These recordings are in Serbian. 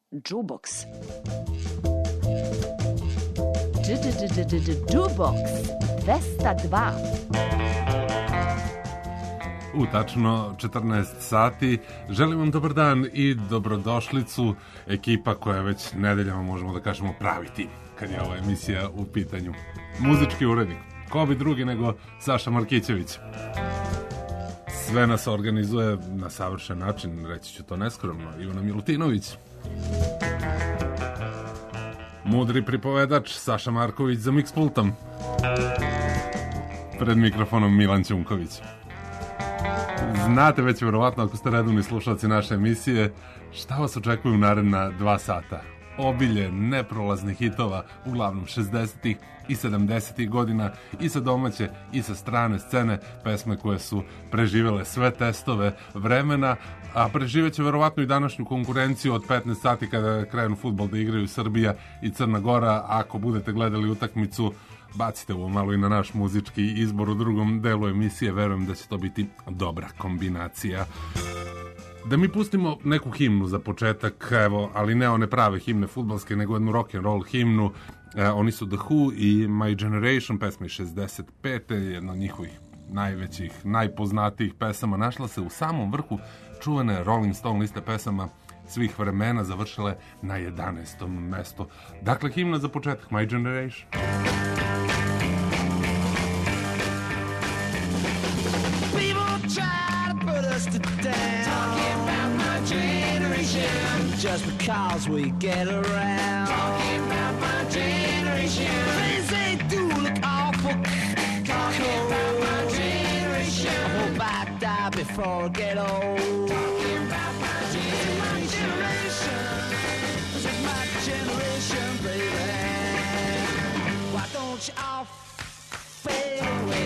Jukebox. Jukebox 202. U tačno 14 sati. Želim vam dobar dan i dobrodošlicu, ekipa koja već nedeljama, možemo da kažemo, pravi tim kad je ova emisija u pitanju. Muzički urednik, ko bi drugi nego Saša Markićević. Sve nas organizuje na savršen način, reći ću to neskromno, Ivana Milutinović. Mudri pripovedač Saša Marković za mikspultom. Pred mikrofonom Milan Ćunković. Znate već vjerovatno, ako ste redovni slušalci naše emisije, šta vas očekuju naredna 2 sata. Obilje neprolaznih hitova, uglavnom 60-ih i 70-ih godina, i sa domaće i sa strane scene, pesme koje su preživjele sve testove vremena, a preživeće verovatno i današnju konkurenciju od 15 sati kada krenu fudbal da igraju Srbija i Crna Gora. Ako budete gledali utakmicu, bacite ovo malo i na naš muzički izbor u drugom delu emisije, verujem da će to biti dobra kombinacija. Da mi pustimo neku himnu za početak, evo, ali ne one prave himne fudbalske, nego jednu rock'n'roll himnu. Oni su The Who i My Generation, pesma iz 65. Jedna od njihovih najvećih, najpoznatijih pesama. Našla se u samom vrhu čuvene Rolling Stone liste pesama svih vremena, završile na 11. mestu. Dakle, himna za početak, My Generation. Just because we get around talking about my generation, things they do look awful. Talking about my generation, I hope I die before I get old. Talking about my generation, this is my generation, baby. Why don't you all fade away?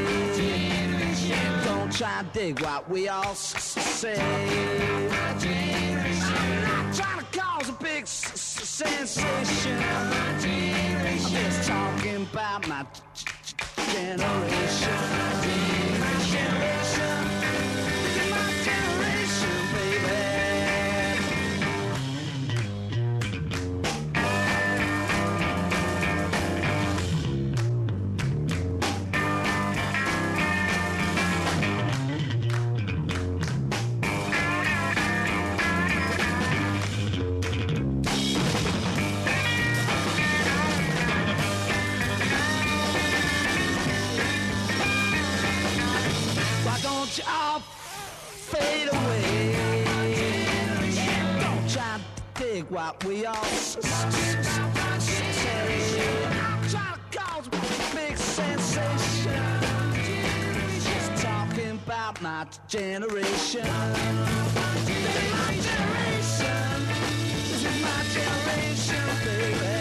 Don't try to dig what we all say. My generation. Trying to cause a big sensation. I'm just talking about my generation. My generation. Look at my generation, baby. You all fade away. Don't try to dig what we all say. Try to cause a big sensation. Just talking about my generation. This is my generation. This is my generation, baby.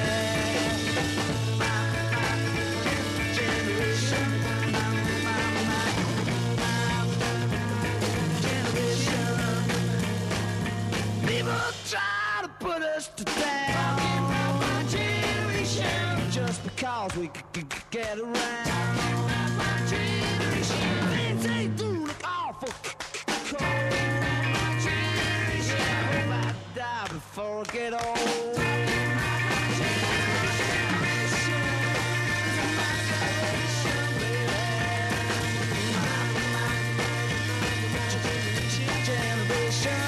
Try to put us to down. Talking about my generation, just because we could get around. Talking about my generation, things they do look awful cold. My generation, I hope I die before I get old. Talking about my generation, my generation, baby. My generation.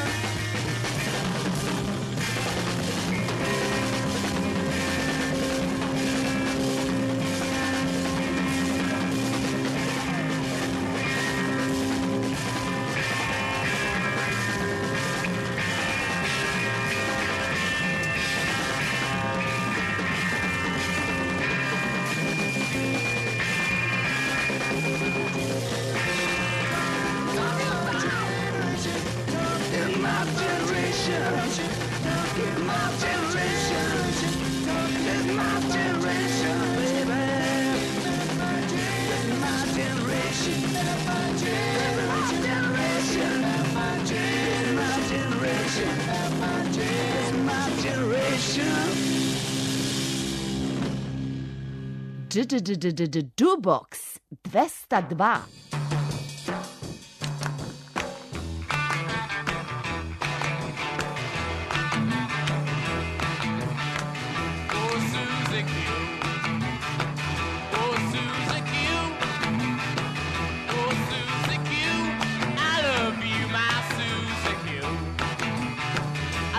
Jukebox 202.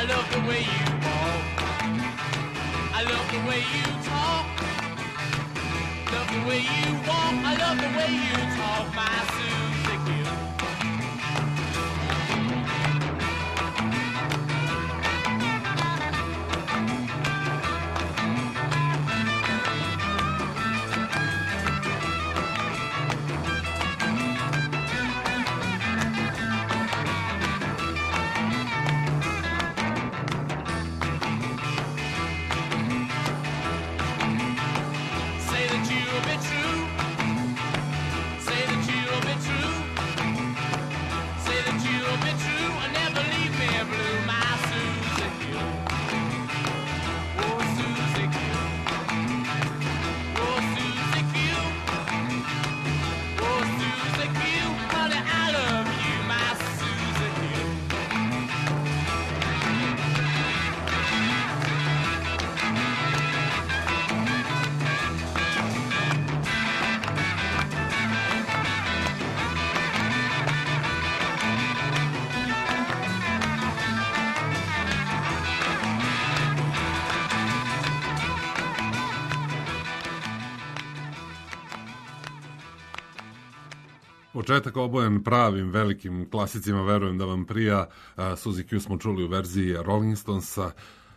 I love the way you walk. I love the way you talk. Love the way you walk. I love the way you talk, my Susie Q. Početak obojen pravim velikim klasicima, verujem da vam prija. Suzy Q smo čuli u verziji Rolling Stonesa,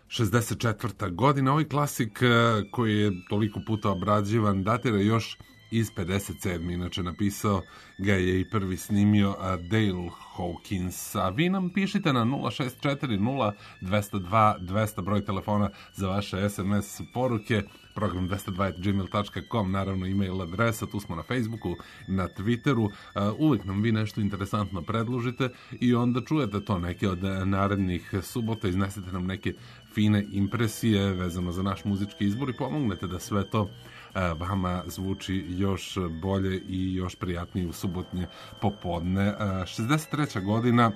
64. godina. Ovaj klasik koji je toliko puta obrađivan datira još iz 57. Inače napisao ga je i prvi snimio Dale Hawkins. A vi nam pišite na 064 0202 200 broj telefona za vaše SMS poruke. Program 202.gmail.com, naravno email adresa, tu smo na Facebooku, na Twitteru. Uvijek nam vi nešto interesantno predložite i onda čujete to neke od narednih subota, iznesete nam neke fine impresije vezano za naš muzički izbor i pomognete da sve to vama zvuči još bolje i još prijatnije u subotnje popodne. 63. godina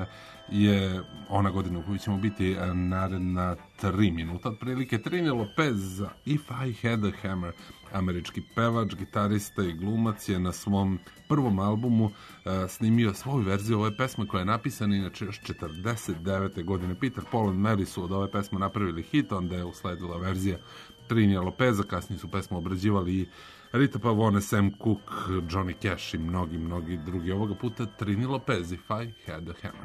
je ona godina u kojoj ćemo biti naredna 3 minuta. Otprilike Trini Lopez, If I Had a Hammer, američki pevač, gitarista i glumac, je na svom prvom albumu snimio svoju verziju ove pesme koja je napisana inače još 49. godine. Peter, Paul and Mary su od ove pesme napravili hit, onda je usledila verzija Trini Lopeza, kasnije su pesmu obrađivali i Rita Pavone, Sam Cooke, Johnny Cash i mnogi drugi. Ovoga puta Trini Lopez, If I Had a Hammer.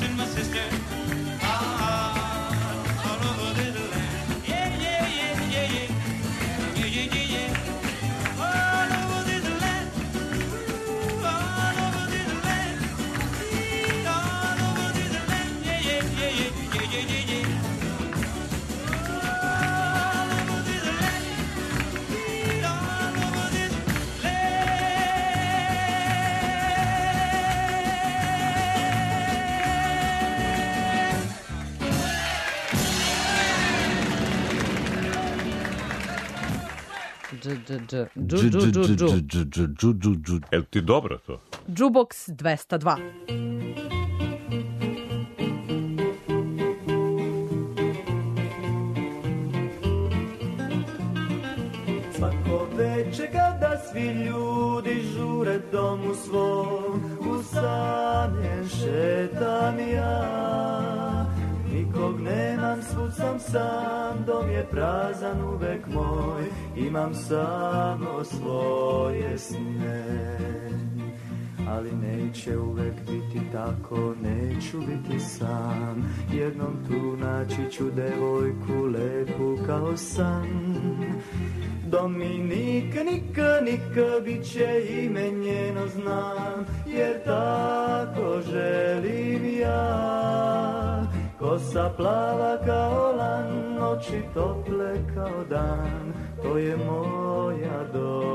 missing my sister. All over this land. Yeah, yeah, yeah, yeah, yeah. Yeah, yeah, yeah, yeah. All over this land. All over this land. All over this land. Yeah, yeah, yeah, yeah, yeah, yeah, yeah, yeah. Jel ti dobro to? Jukebox 202. Svako veče kada svi ljudi žure domu svom, usamljen šetam ja. Nikog nemam, svud sam sam, dom je prazan uvek moj, imam samo svoje sne. Ali neće uvek biti tako, neću biti sam, jednom tu naći ću devojku lepu kao san. Dominika, nika, bit će ime njeno znam, jer tako želim ja. Kosa plava kao lan, oči tople kao dan, to je moja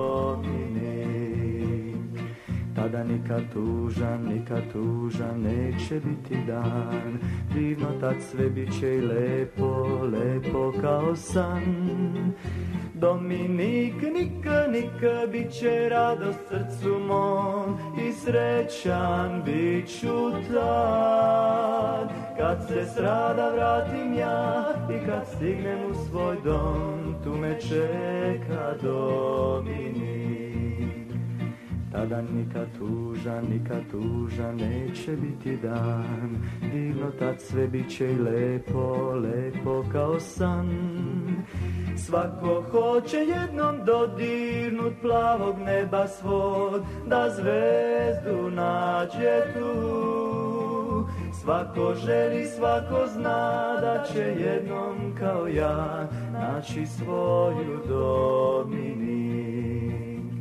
Dominik. Tada nikad tužan, neće biti dan, divno tad sve bit će i lepo, lepo kao san. Dominik, nika, bit će radost srcu mom i srećan bit ću tad. Kad se s rada vratim ja i kad stignem u svoj dom, tu me čeka Dominik. Tada nikad tužan, neće biti dan, divno tad sve bit će i lepo, lepo kao san. Svako hoće jednom dodirnut plavog neba svod, da zvezdu nađe tu. Svako želi, svako zna da će jednom kao ja naći svoju Dominik.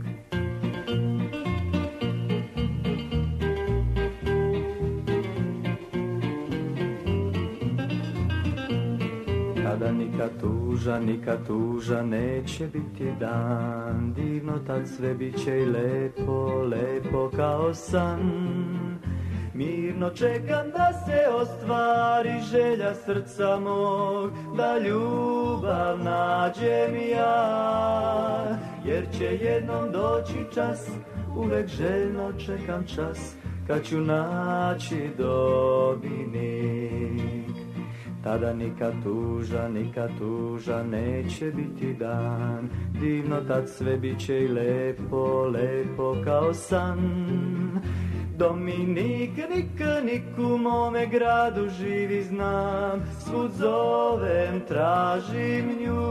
Tada nikad tužan, neće biti dan, divno tad sve bit će i lepo, lepo kao san. Mirno čekam da se ostvari želja srca mog, da ljubav nađem ja. Jer će jednom doći čas, uvek željno čekam čas, kad ću naći Dominik. Tada nikad tužan, neće biti dan, divno tad sve bit će i lepo, lepo kao san. Dominik, nik u mome gradu živi znam, svud zovem, tražim nju.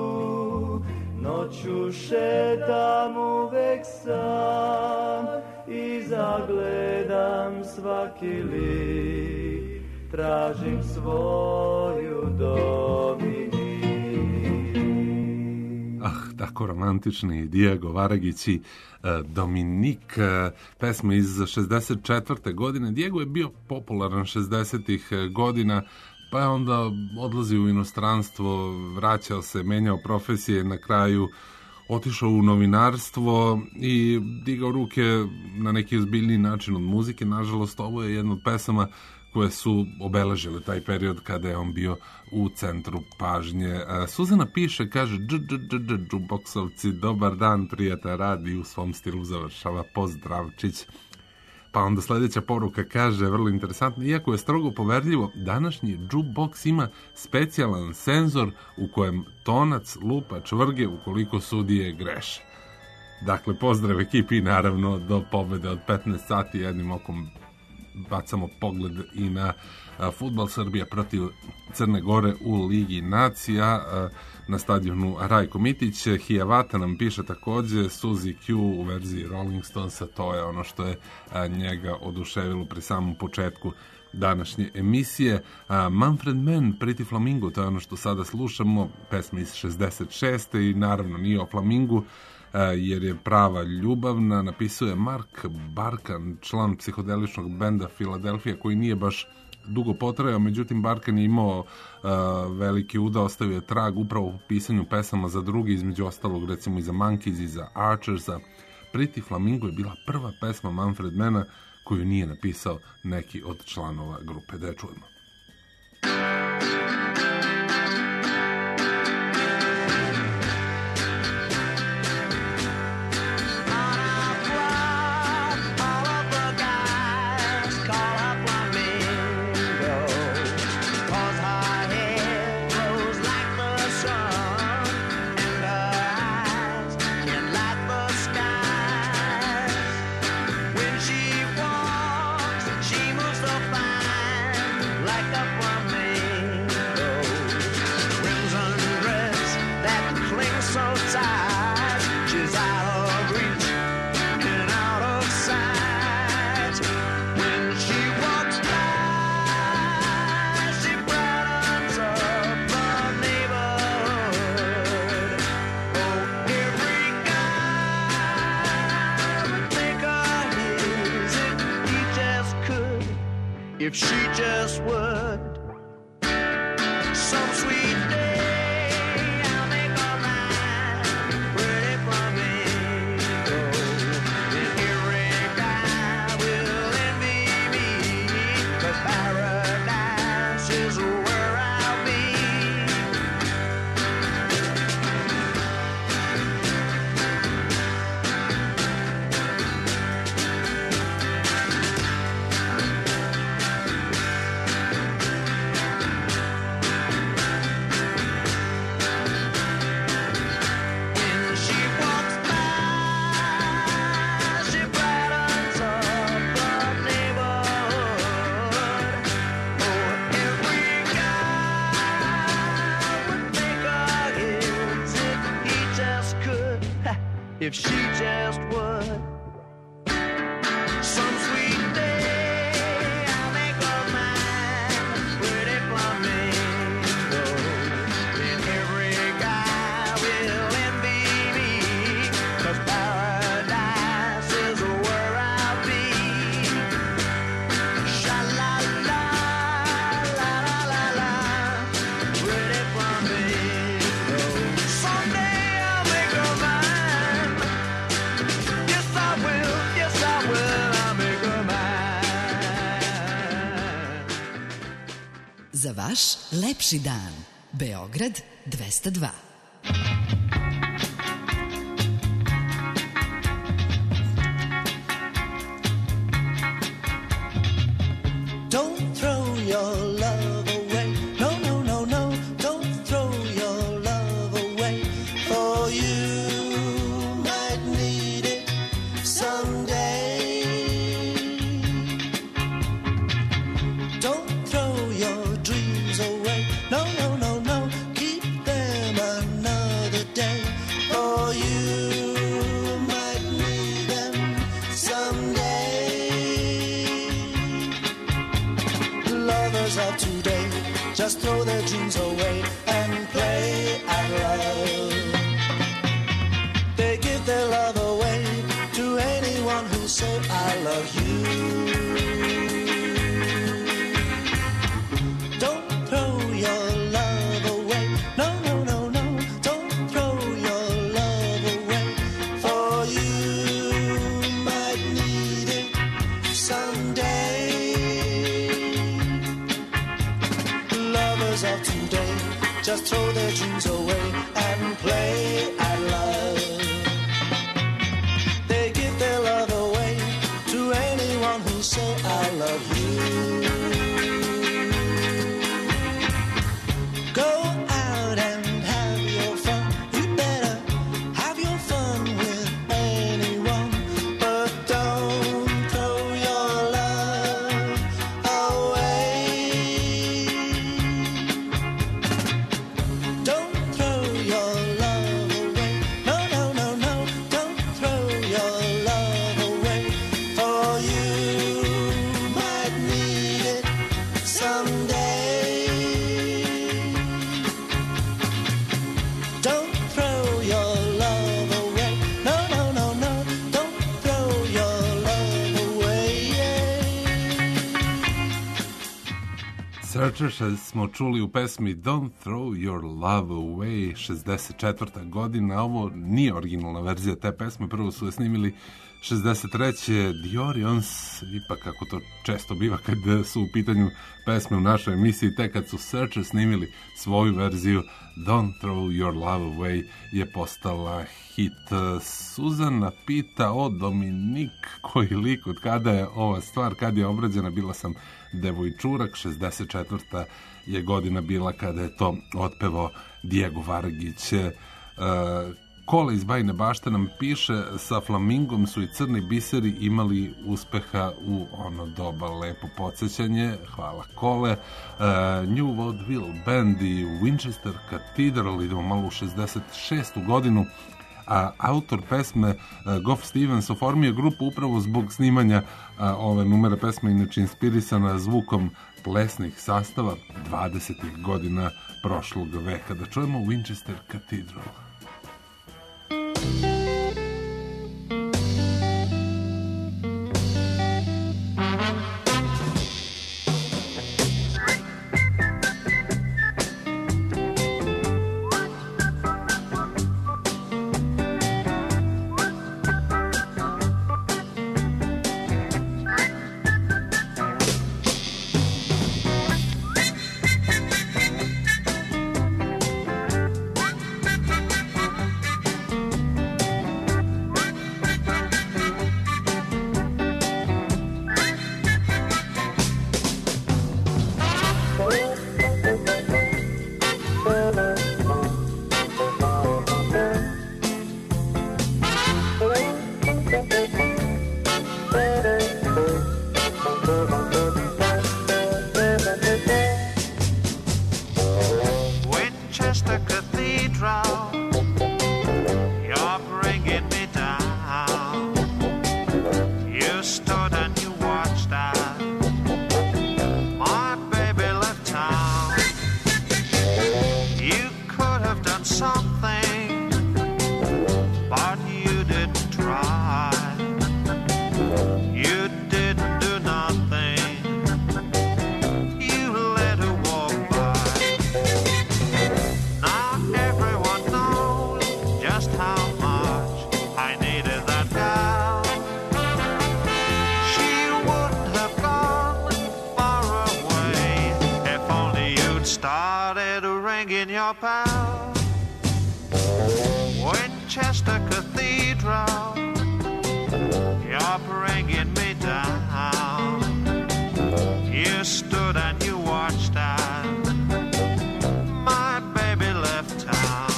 Noću šetam uvek sam i zagledam svaki lik, tražim svoju Dominik. Tako romantični Diego Varagić i Dominik, pesma iz 64. godine. Diego je bio popularan 60-ih godina, pa je onda odlazio u inostranstvo, vraćao se, menjao profesije, na kraju otišao u novinarstvo i digao ruke na neki ozbiljniji način od muzike. Nažalost, ovo je jedna od pesama koje su obeležile taj period kada je on bio u centru pažnje. Suzana piše, kaže, džuboksovci, dobar dan, prijatelj, radi, u svom stilu završava pozdravčić. Pa onda sljedeća poruka kaže, vrlo interesantno, iako je strogo poverljivo, današnji jukebox ima specijalan senzor u kojem tonac lupa čvrge ukoliko sudije greše. Dakle, pozdrav ekipi, naravno, do pobede od 15 sati, jednim okom bacamo pogled i na fudbal Srbija protiv Crne Gore u Ligi nacija na stadionu Rajko Mitić. Hijavata nam piše također Suzy Q u verziji Rolling Stonesa, to je ono što je njega oduševilo pri samom početku današnje emisije. Manfred Mann, Pretty Flamingo, to je ono što sada slušamo, pesma iz 66. i naravno nije o flamingu, jer je prava ljubavna. Napisuje Mark Barkan, član psihodeličnog benda Philadelphia, koji nije baš dugo potrajao, međutim Barkan je imao veliki udao, ostavio je trag upravo u pisanju pesama za drugi, između ostalog recimo i za Monkeys i za Archersa. Pretty Flamingo je bila prva pesma Manfred Manna koju nije napisao neki od članova grupe. Da je čujemo. If she just would, some sweet day I'll make her mine, pretty flamingo. And every guy will envy me, 'cause paradise is where I'll be. If she just would, some sweet day I'll make her mine, pretty flamingo. And every guy will envy me, 'cause paradise is where I'll be. Sha-la-la, la-la-la-la, pretty flamingo. Someday I'll make her mine. Za vaš lepši dan. Beograd 202. Don't throw your love away. No, no, no, no. Don't throw your love away. For you might need it someday. Don't throw your dreams away. No, no, no, no. Keep them another day. For you might need them someday. Lovers of today just throw their dreams away and play at love. They give their love away to anyone who say I love you. Don't throw your love away. No, no, no, no. Don't throw your love away. For you might need it someday. Lovers of today just throw their dreams away and play at love. They give their love away to anyone who say I love you. Go out and have your fun. You better have your fun with anyone, but don't throw your love away. Don't throw your love away. No, no, no, no. Don't throw your love away. For you might need it Searchers smo čuli u pesmi Don't Throw Your Love Away, 64. godina. Ovo nije originalna verzija te pesme, prvo su je snimili 63. The Orions, ipak kako to često biva kad su u pitanju pesme u našoj emisiji, tek kad su Searchers snimili svoju verziju Don't Throw Your Love Away je postala hit. Suzana pita o Dominik, koji lik, od kada je ova stvar, kad je obrađena, bila sam devojčurak, 64. je godina bila kada je to otpevao Diego Vargić. Kola iz Bajine Bašte nam piše, sa Flamingom su i Crni biseri imali uspeha u ono doba, lepo podsjećanje, hvala Kole. New Vaudeville Band i Winchester Cathedral, idemo malo u 66. godinu, a autor pesme Goff Stevens oformio grupu upravo zbog snimanja ove numere pesme, inače inspirisana zvukom plesnih sastava 20. godina prošlog veka. Da čujemo Winchester Cathedral. Winchester Cathedral, you're bringing me down. You stood and you watched as my baby left town.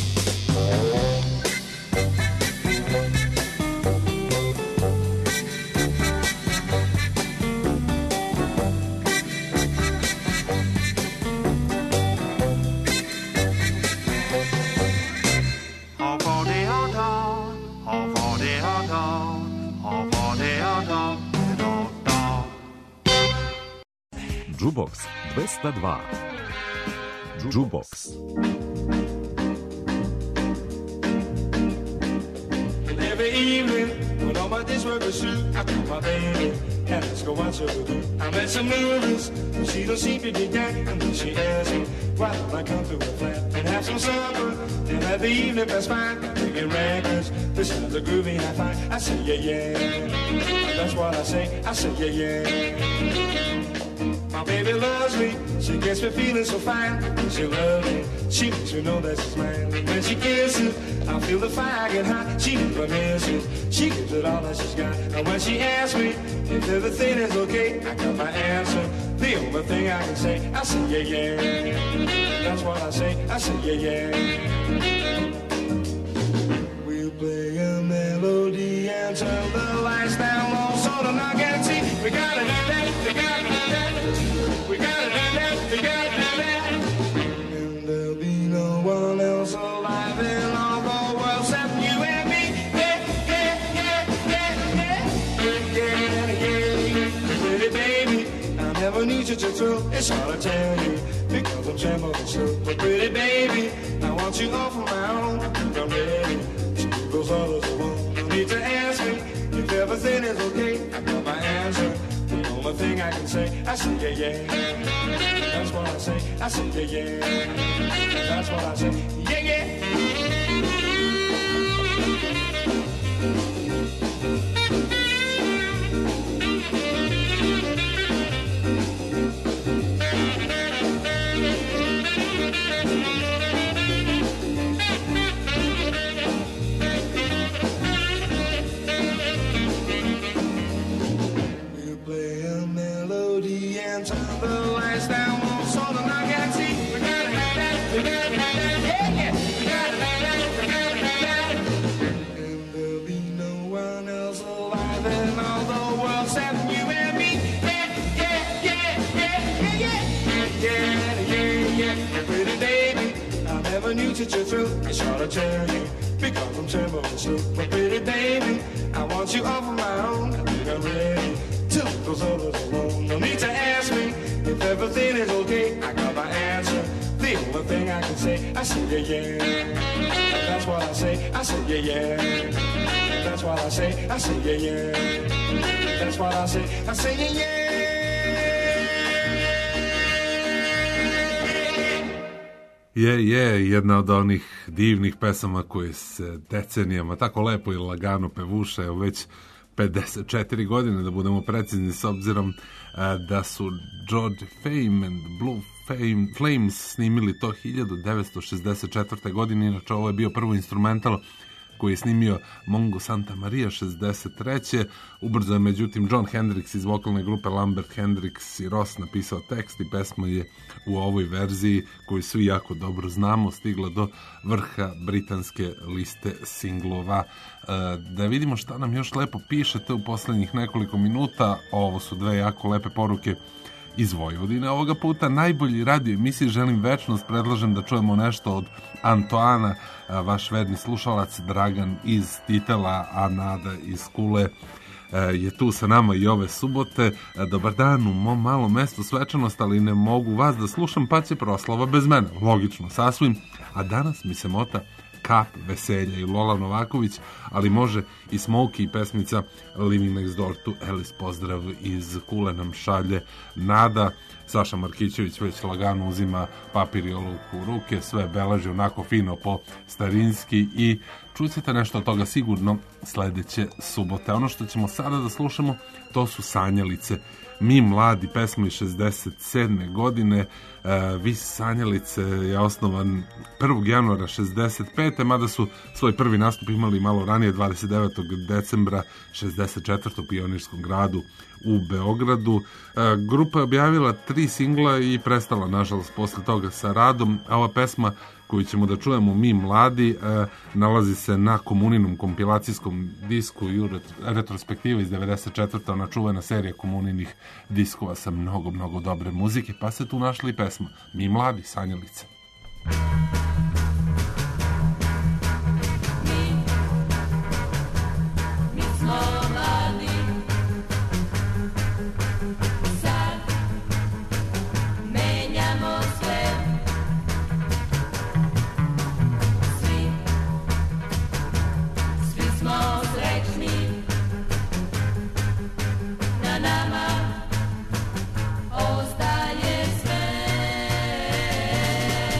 Jukebox 202. Jukebox. Every evening, when all my dish work is through, I call my baby and let's go watch her do. I'm at some movies, she don't seem to be down, and then she asks me, why don't I come to her flat and have some supper, and let the evening pass by, picking records, this sounds a groovy high five. I say, yeah, that's what I say, yeah. My baby loves me, she gets me feeling so fine. She loves me, she makes me know that she's mine. When she kisses, I feel the fire get hot. She never misses, she gives it all that she's got. And when she asks me if everything is okay, I got my answer. The only thing I can say, I say, yeah. That's what I say, yeah. We'll play a melody and turn the lights down low so the knock and see. We gotta do that, we gotta do that. We gotta do that, we gotta do that. And there'll be no one else alive in all the world except you and me. Yeah, yeah, yeah, yeah, yeah, yeah, yeah. Pretty baby, I never need you to thrill. It's hard to tell you because I'm trembling so. But pretty baby, I want you all for my own. I'm ready to do those others alone. No need to ask me if everything is okay. I got my answer. The only thing I can say, I say, yeah, yeah. That's what I say. I say, yeah, yeah. That's what I say. Yeah, yeah. Knew to your through, it's hard to tell you because I'm trembling so. But pretty baby, I want you all for my own. I think I'm ready to leave those others alone. No need to ask me if everything is okay. I got my answer. The only thing I can say, I say yeah yeah. That's what I say. I say yeah yeah. That's what I say. I say yeah yeah. That's what I say. I say yeah yeah. Je, jedna od onih divnih pesama koje se decenijama tako lepo i lagano pevuše, evo već 54 godine da budemo precizni, s obzirom da su George Fame and Blue Flames snimili to 1964. godine, inače ovo je bio prvo instrumental koji je snimio Mongo Santa Maria 63. Ubrzo je međutim John Hendricks iz vokalne grupe Lambert Hendricks i Ross napisao tekst i pesma je u ovoj verziji koju svi jako dobro znamo stigla do vrha britanske liste singlova. Da vidimo šta nam još lepo pišete u poslednjih nekoliko minuta. Ovo su dve jako lepe poruke iz Vojvodine. Ovoga puta najbolji radio emisiji Želim večnost, predlažem da čujemo nešto od Antoana, vaš verni slušalac Dragan iz Titela, a Nada iz Kule je tu sa nama i ove subote. Dobar dan u mom malom mestu svečanost, ali ne mogu vas da slušam, pa će proslava bez mene. Logično, sasvim. A danas mi se mota Kap veselja i Lola Novaković, ali može i Smokey i pesmica Living Next Door to Alice. Pozdrav iz Kule nam šalje Nada. Saša Markićević već lagano uzima papir i olovku u ruke, sve beleži onako fino po starinski i čućete nešto od toga sigurno sledeće subote. Ono što ćemo sada da slušamo, to su Sanjalice. Mi mladi, pesma iz 67. godine. Vis Sanjalice je osnovan 1. januara 65. mada su svoj prvi nastup imali malo ranije, 29. decembra 64. u Pionirskom gradu u Beogradu. Grupa je objavila 3 singla i prestala, nažalost, posle toga sa radom. A ova pesma koju ćemo da čujemo, Mi mladi, nalazi se na Komuninom kompilacijskom disku i retrospektiva iz 94. ona čuvena serija Komuninih diskova sa mnogo, mnogo dobre muzike, pa se tu našli i pesma Mi mladi, Sanjalice. Mi smo mladi, sad menjamo sve. Svi smo srećni, na nama ostaje sve.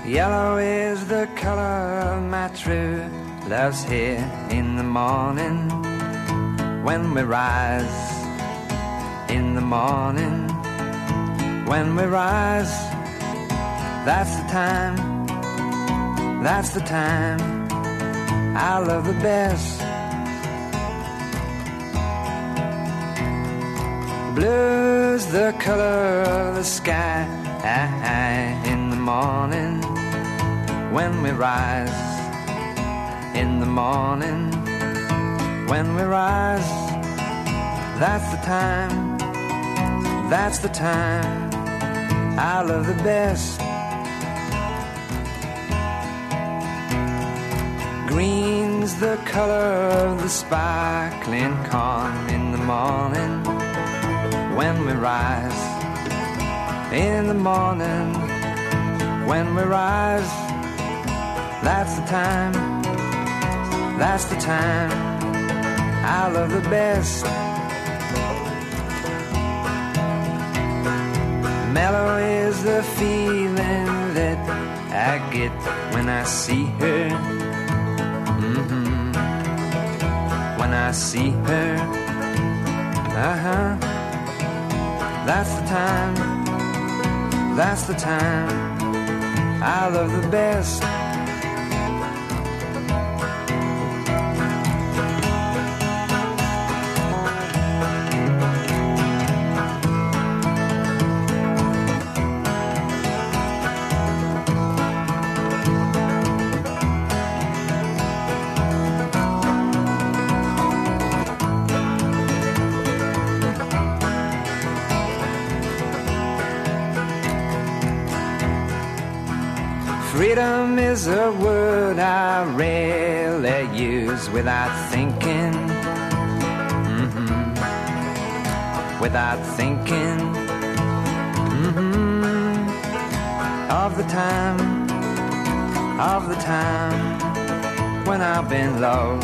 Yellow is the color my true love's here in the morning. When we rise in the morning, when we rise, that's the time, that's the time I love the best. Blue's the color of the sky in the morning. When we rise in the morning, when we rise, that's the time, that's the time I love the best. Green's the color of the sparkling corn in the morning. When we rise in the morning, when we rise, that's the time, that's the time I love the best. Mellow is the feeling that I get when I see her. When I see her, that's the time, that's the time I love the best. Freedom is a word I rarely use without thinking, without thinking, of the time when I've been low.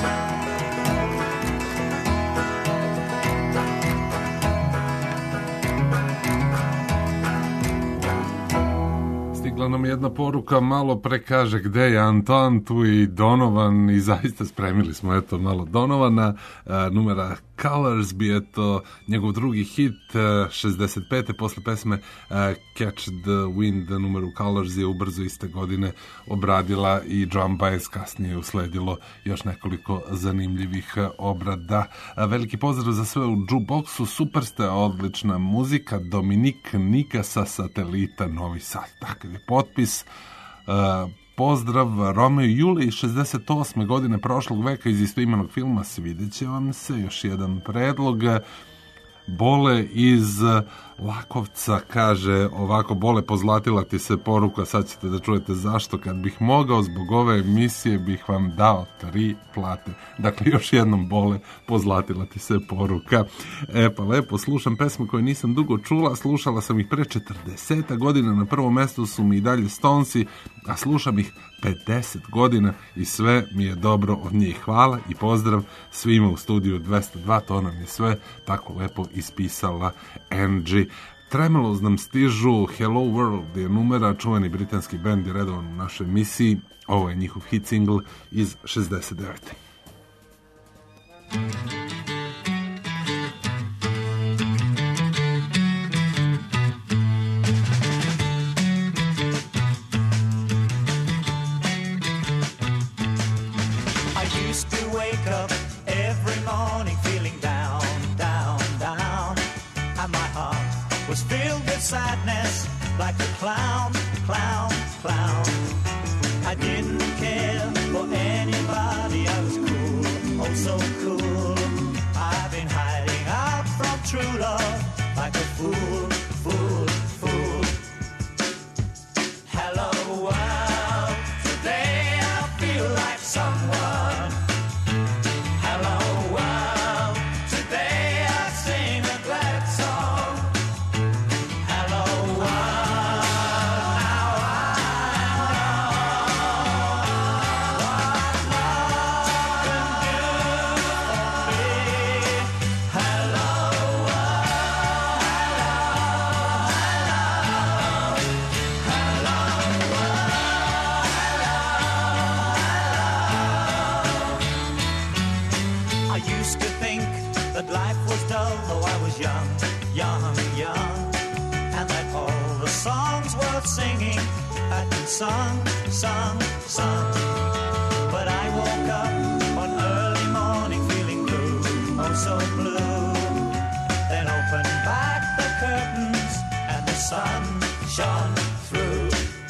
Nam jedna poruka malo pre kaže gde je Antoine, tu i Donovan i zaista spremili smo eto malo Donovana. Numera Colors bi eto njegov drugi hit 65. posle pesme Catch the Wind. Numeru Colors je ubrzo iste godine obradila i Drum Bass, kasnije usledilo još nekoliko zanimljivih obrada. Veliki pozdrav za sve u Jukeboxu, super ste, odlična muzika. Dominik Nika sa satelita Novi Sad, takav je potpis. Pozdrav Romeo i Julija iz 68. godine prošlog veka iz istoimenog filma, svidjet će vam se. Još jedan predlog. Bole iz Lakovca kaže ovako: Bole, pozlatila ti se poruka, sad ćete da čujete zašto. Kad bih mogao, zbog ove emisije bih vam dao 3 plate. Dakle, još jednom Bole, pozlatila ti se poruka. Pa lepo, slušam pesmu koju nisam dugo čula, slušala sam ih pre 40 godina, na prvom mestu su mi i dalje Stonesi, a slušam ih 50 godina i sve mi je dobro od njih. Hvala i pozdrav svima u studiju 202, to nam je sve tako lepo ispisala Angie. Tremelos nam stižu, Hello World je numera, čuveni britanski bend je redovan u našoj emisiji. Ovo je njihov hit single iz 69. Sadness, like a clown, clown, clown. I didn't care for anybody, I was cool, oh so cool. I've been hiding out from true love, like a fool, fool, fool. Hello world, today I feel like someone. Hello world, today I sing a glad song. Hello world. was singing, had been sung. But I woke up one early morning feeling blue, oh so blue. Then opened back the curtains and the sun shone through.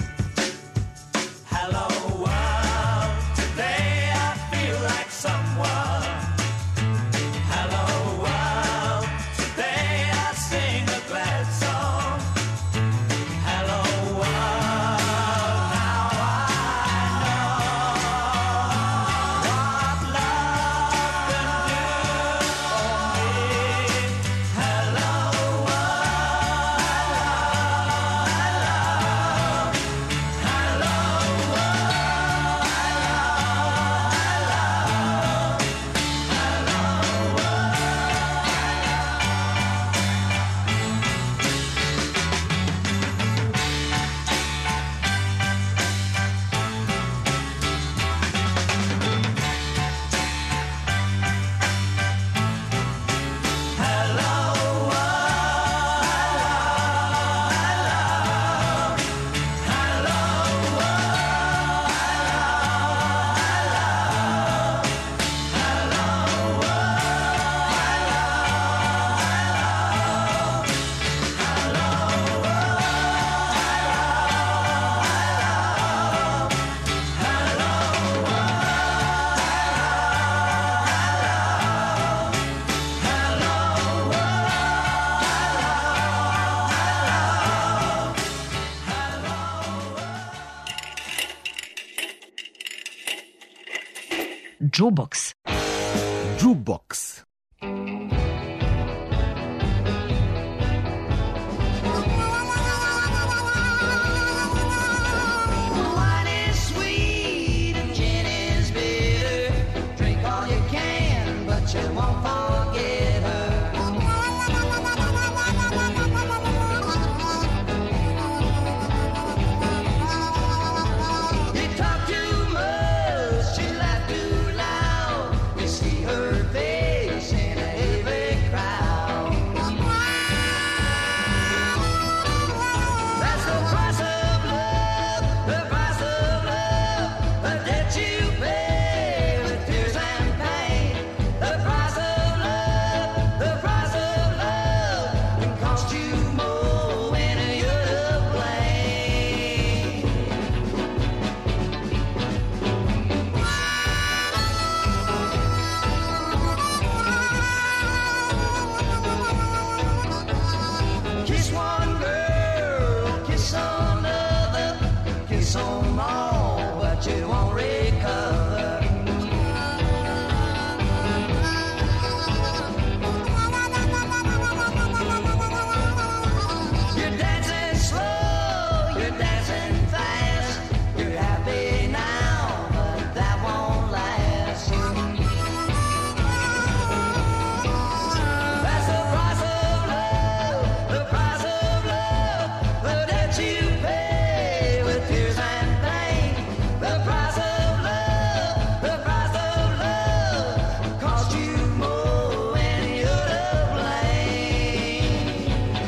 Hello world, today I feel like someone. Hello world, today I sing a glad song. Hello world, now I know what love can do for me. Hello world, hello Jukebox. Jukebox. Wine is sweet and gin is bitter. Drink all you can, but you won't forget her. You talk too much, you laugh too loud. You see her face in every crowd. That's the price of love, the price of love, the debt you pay with tears and pain. The price of love, the price of love can cost you more when you're to blame. Kiss one girl, kiss another, kiss them all, but you won't recover. You're dancing slow, you're dancing fast. You're happy now, but that won't last. That's the price of love, the price of love, the debt you pay with tears and pain. The price of love, the price of love, cost you more when you're to blame.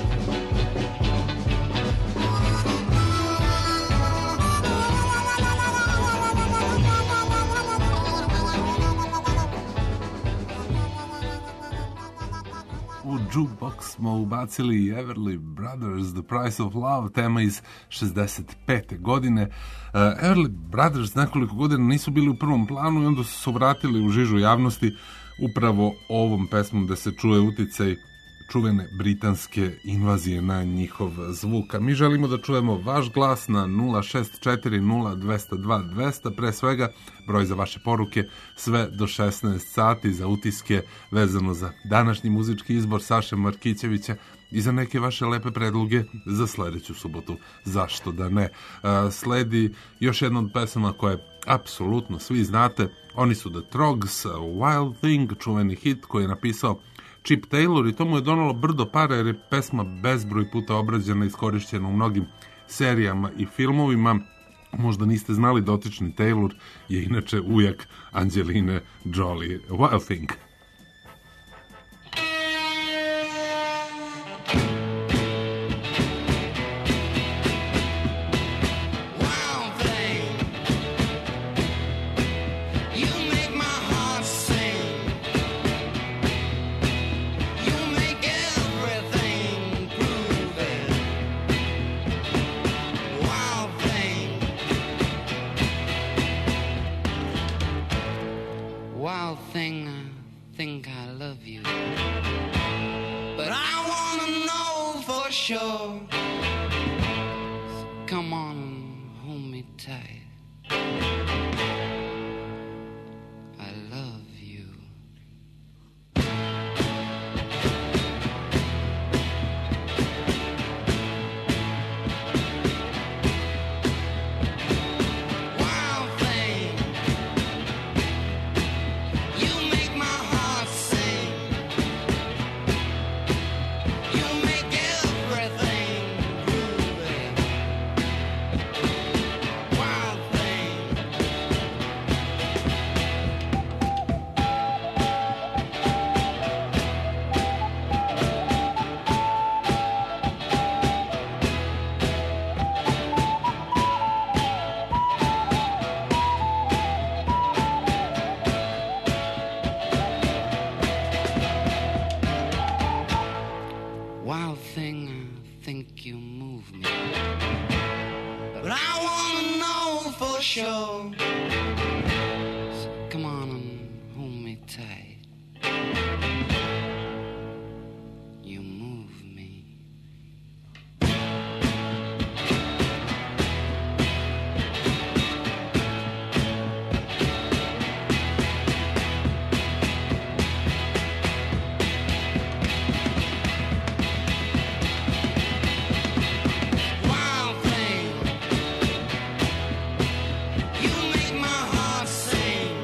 U Jukebox smo ubacili Everly Brothers, The Price of Love, tema iz 65. godine. Everly Brothers nekoliko godina nisu bili u prvom planu i onda su se vratili u žižu javnosti upravo ovom pesmom da se čuje uticaj čuvene britanske invazije na njihov zvuk. A mi želimo da čujemo vaš glas na 064020202, pre svega broj za vaše poruke, sve do 16 sati za utiske vezano za današnji muzički izbor Saše Markićevića i za neke vaše lepe predloge za sledeću subotu. Zašto da ne? Sledi još jedna od pesama koje apsolutno svi znate. Oni su The Trogs, Wild Thing, čuveni hit koji je napisao Chip Taylor i to mu je donalo brdo para jer je pesma bezbroj puta obrađena i iskorišćena u mnogim serijama i filmovima. Možda niste znali, dotični Taylor je inače ujak Angeline Jolie. Wild Thing. come on and hold me tight. I love you. Wild thing, you make my heart sing. You make everything groovy. Wild thing. Wild thing, I think you move me. But I wanna know for sure. So come on and hold me tight. You move me. Wild thing, you make my heart sing.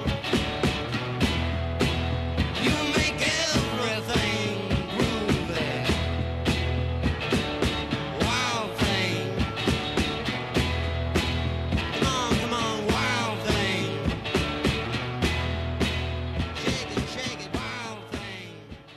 You make everything groovy. Wild thing, come on, wild thing. Shake it, wild thing.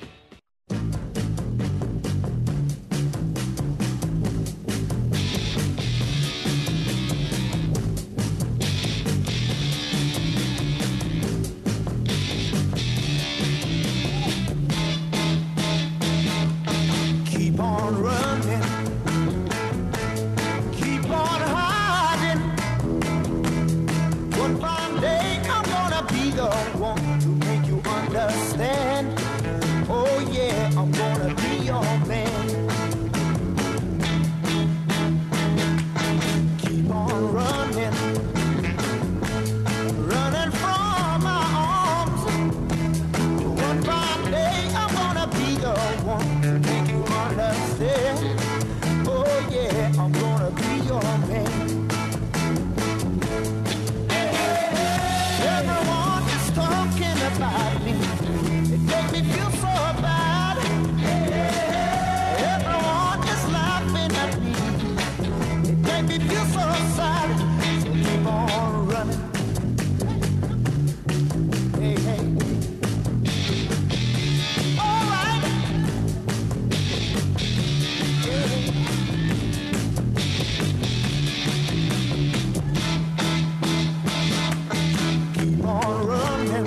Keep on running, keep on hiding. One fine day I'm gonna be the one to make you understand. Oh yeah, I'm gonna be your man. Keep on running, running from my arms. One fine day I'm gonna be the one to make you understand. Oh yeah, I'm gonna be your man. Everyone is talking about me. It makes me feel so bad. Everyone is laughing at me. It makes me feel so sad. So keep on running. Hey, hey. All right. Keep on running,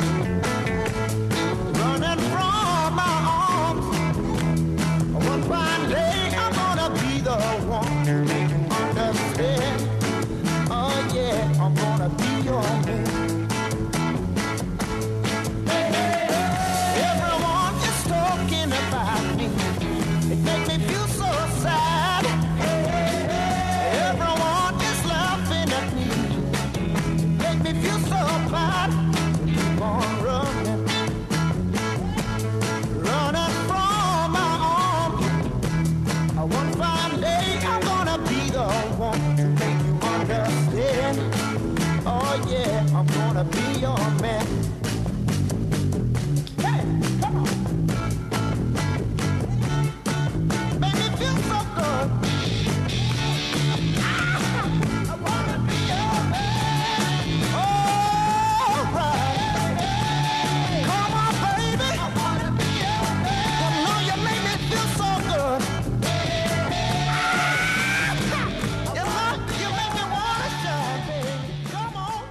running from my arms. One fine day I'm gonna be the one to make you understand. Oh yeah, I'm gonna be your man. Everyone is talking about me. It makes me feel so sad. Everyone is laughing at me. Make me feel so bad. Keep on running, running from my arms. One fine day I'm gonna be the one to make you understand. Oh yeah, I'm gonna be your man. Hey, come on. Make me feel so good. I wanna be your man. All right. Come on, baby. I wanna be your man. I know you make me feel so good. Yes, sir. You make me wanna shine, baby. Come on.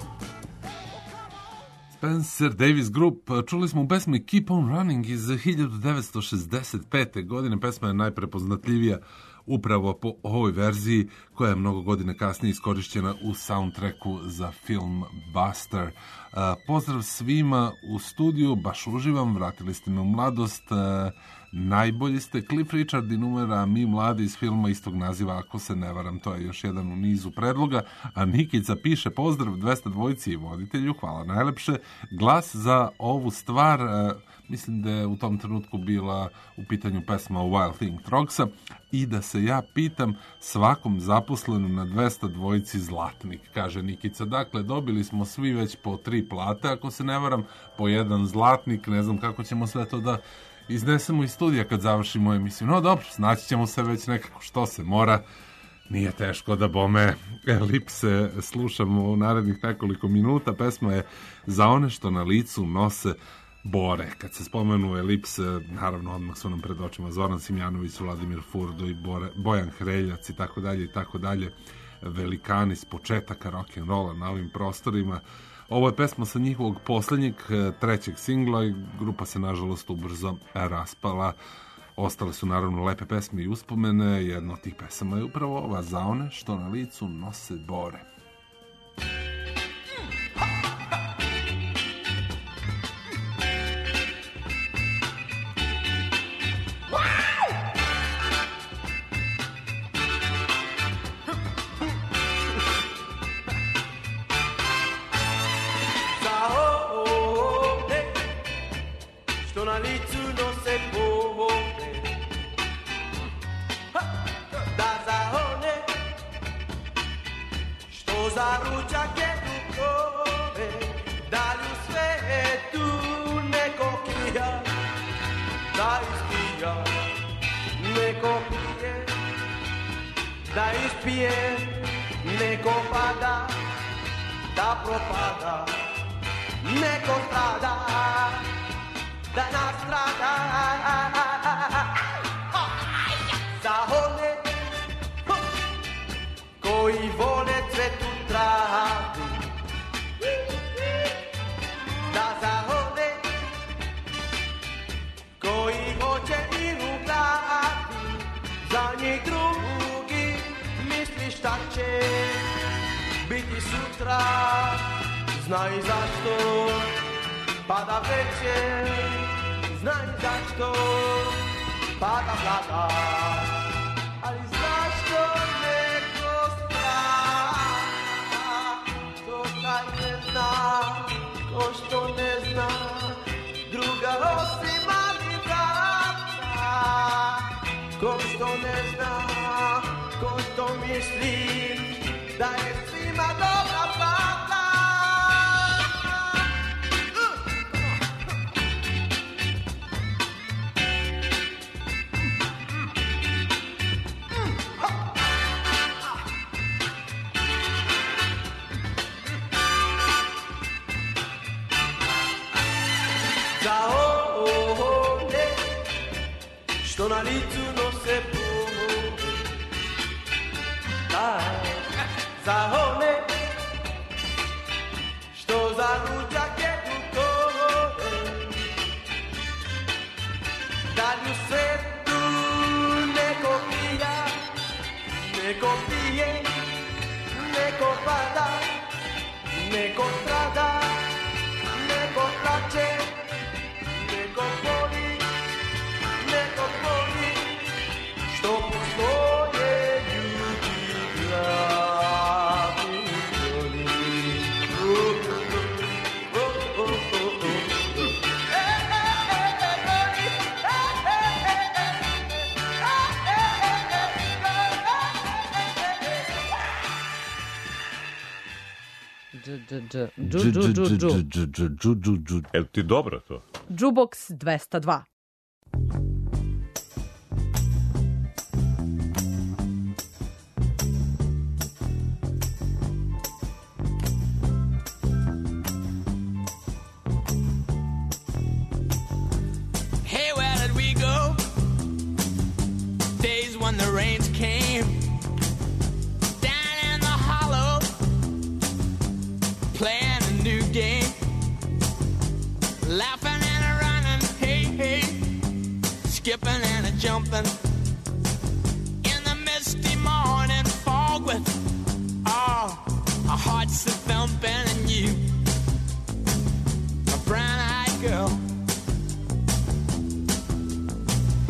Spencer Davis Group. Čuli smo u pesmi Keep on Running iz 1965. godine. Pesma je najprepoznatljivija upravo po ovoj verziji koja je mnogo godine kasnije iskorišćena u soundtracku za film Buster. Pozdrav svima u studiju, baš uživam, vratili ste me u mladost. najbolji ste. Cliff Richard i numera Mi mladi iz filma istog naziva, ako se ne varam, to je još jedan u nizu predloga. A Nikica piše, pozdrav 202 i voditelju, hvala najlepše. Glas za ovu stvar, mislim da je u tom trenutku bila u pitanju pesma Wild Thing Trogsa, i da se ja pitam svakom zaposlenom na 202 zlatnik, kaže Nikica. Dakle, dobili smo svi već po 3 plate, ako se ne varam, po 1 zlatnik. Ne znam kako ćemo sve to da iznesemo iz studija kad završimo emisiju. No dobro, snaći ćemo se već nekako, što se mora. Nije teško da bome. Elipse slušamo u narednih nekoliko minuta. Pesma je Za one što na licu nose bore. Kad se spomenu Elipse, naravno odmah su nam pred očima Zoran Simjanović, Vladimir Furdo i Bojan Hreljac i tako dalje i tako dalje. Velikani s početaka rock'n'rolla na ovim prostorima. Ovo je pesma sa njihovog poslednjeg 3. singla i grupa se nažalost ubrzo raspala. Ostale su naravno lepe pesme i uspomene. Jedna od tih pesama je upravo ova Za one što na licu nose bore. Da ispije, neko pada, da propada, neko strada, da nastrada. Za one koji vole cvetu travi, da za one koji hoće miru glavi, za njih drugi misli šta će biti sutra, znaj zašto pada večer, znaj zašto pada vlada, ali zašto neko strah, to kaj ne zna, ko što ne zna, druga osim ali vrata, ko što ne zna, ko što misli da je svima dobra plata. Za one što na licu nose bore, za one što za ručak jedu kore, da li u svetu neko pija, neko pije, neko pada, neko strada, neko plače, neko boli, neko boli, što postoje ljudi glavi boli. Jel ti dobro to? Jukebox 202. Hey, where did we go? Days when the rains came down in the hollow, playing a new game, laughing and a running, hey, hey, skipping and a jumping in the misty morning fog with our hearts a thumping, and you, a brown-eyed girl.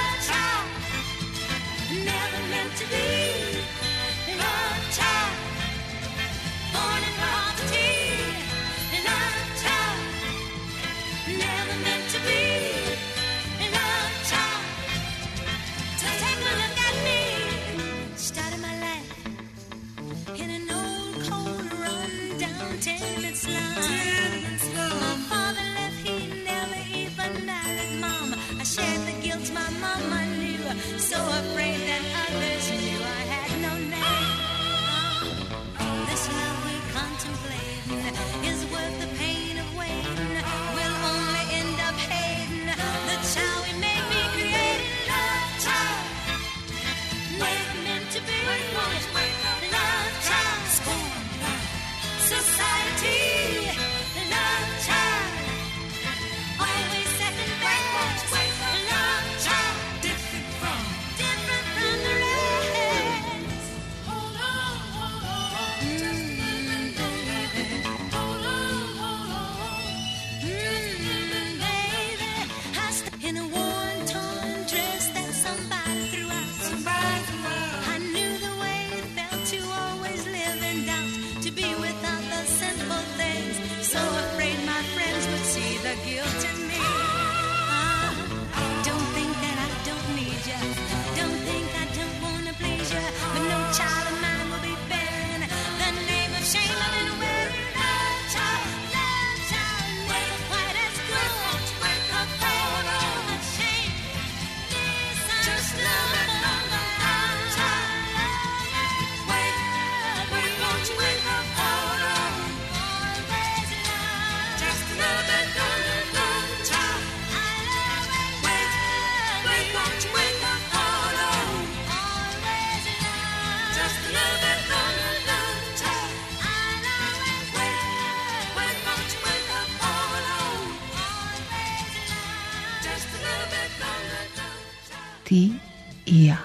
just a little bit longer, longer time. I'll always wait. Why don't you wake up all alone? Always alive. Just a little bit longer, longer time. Ti i ja.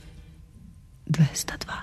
202.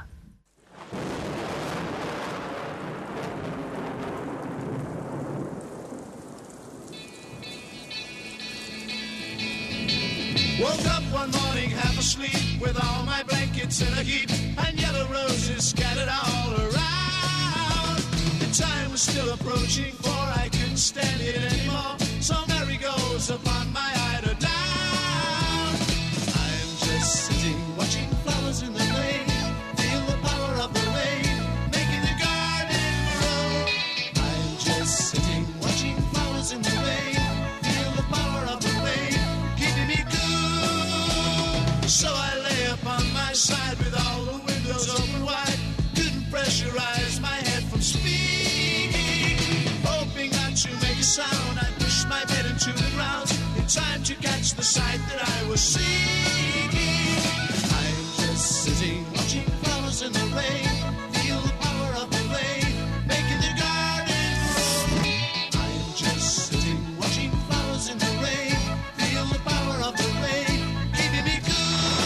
Woke up one morning half asleep with all my blankets in a heap and yellow roses scattered all around. The time was still approaching for I couldn't stand it anymore. So Mary goes upon my eider down. I'm just sitting watching flowers in the rain. Feel the power of the rain making the garden grow. I'm just sitting watching flowers in the rain. Feel the power of the rain keeping me cool. So I lay upon my side with all the windows open wide. Couldn't pressurize my head from speaking. Hoping not to make a sound, I pushed my bed into the ground in time to catch the sight that I was seeking. I'm just sitting watching flowers in the rain. Feel the power of the rain making the garden grow. I'm just sitting watching flowers in the rain. Feel the power of the rain keeping me cool.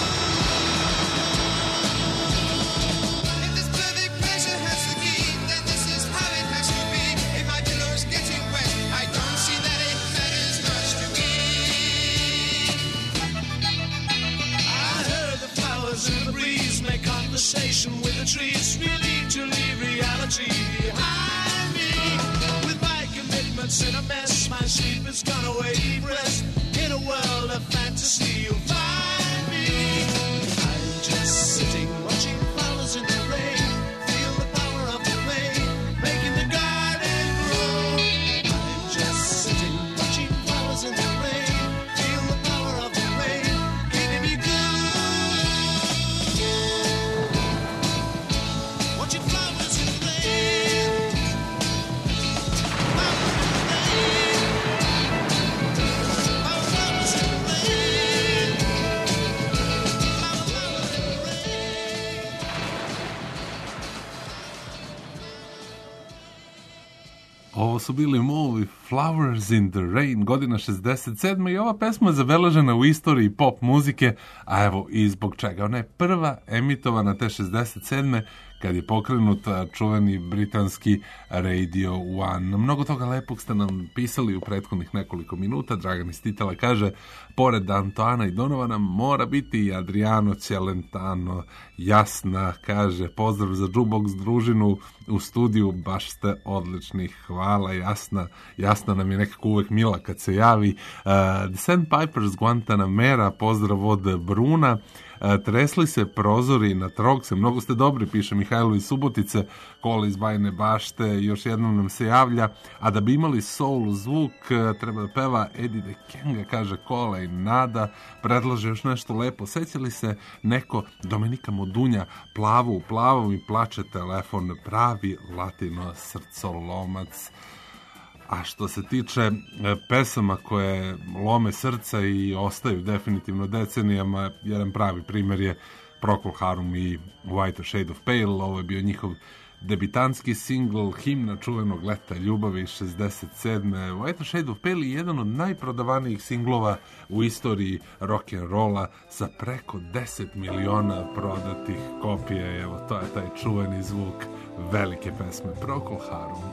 Conversation with the trees, relieved to leave reality behind me. With my commitments in a mess, my sleep has gone away. Deep rest in a world of fantasy, you'll find me. I'm just sitting watching flowers in the rain. Feel the power of the rain making the garden grow. I'm just sitting watching flowers in the rain. Feel the power of the rain keeping me good. Ovo su bili Movi, Flowers in the Rain, godina 67. I ova pesma je zabeležena u istoriji pop muzike, a evo i zbog čega. Ona je prva emitovana te 67. kad je pokrenut čuveni britanski Radio One. Mnogo toga lepog ste nam pisali u prethodnih nekoliko minuta. Dragan iz Titela kaže, pored Antoana i Donovana mora biti i Adriano Celentano. Jasna, kaže, pozdrav za Jukebox družinu u studiju, baš ste odlični, hvala Jasna. Jasna nam je nekako uvek mila kad se javi. The Sandpipers Guantanamera, pozdrav od Bruna. Tresli se prozori na Trogse, mnogo ste dobri, piše Mihajlo iz Subotice, Kola iz Bajine Bašte, još jednom nam se javlja, a da bi imali soul zvuk, treba da peva Eddie de Kenga, kaže Kola i Nada, predlaže još nešto lepo, sećali se neko Dominika Modunja, plavo mi plače telefon, pravi latino srcolomac. A što se tiče pesama koje lome srca i ostaju definitivno decenijama, jedan pravi primjer je Procol Harum i White Shade of Pale. Ovo je bio njihov debitanski singl, himna čuvenog leta ljubavi iz 67. White Shade of Pale je jedan od najprodavanijih singlova u istoriji rock'n'rolla sa preko 10 miliona prodatih kopija. Evo, to je taj čuveni zvuk velike pesme Procol Harum.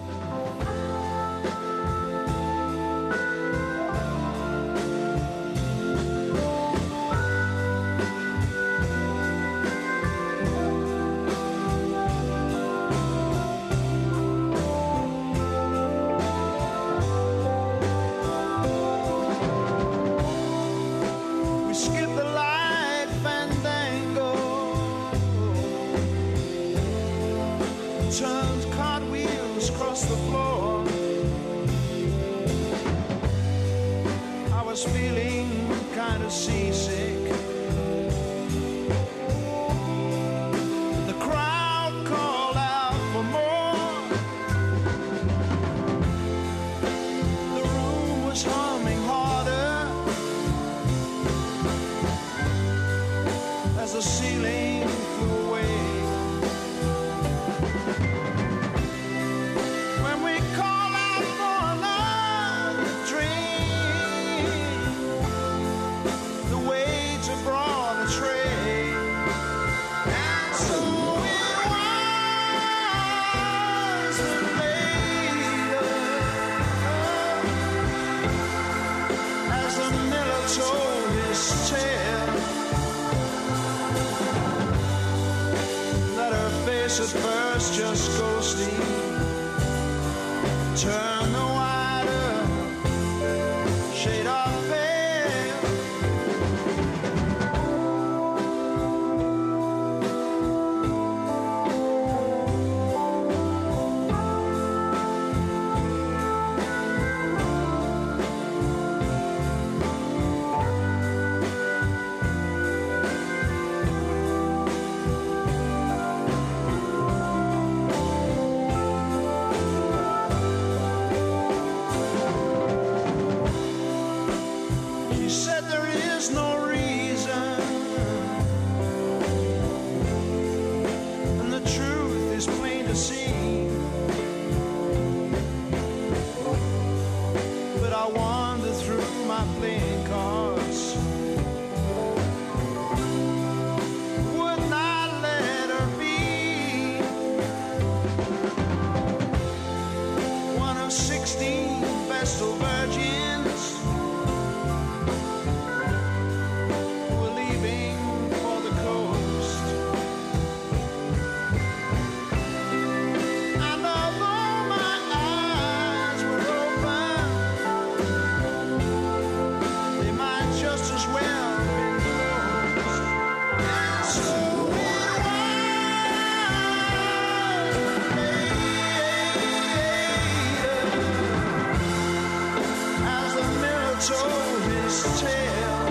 The ceiling flew away. face at first just ghostly. Turn the wider shade of pale. He said there is no reason, and the truth is plain to see. But I wander through my playing cards, would not let her be one of 16 vestal virgins. We're leaving for the coast, and although my eyes were open, they might just as well be closed. And so it was as the mirror told his tale,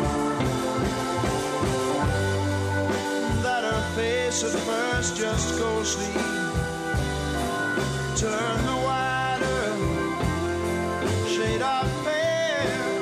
that her face at first just ghostly. Turn the wider shade of pale.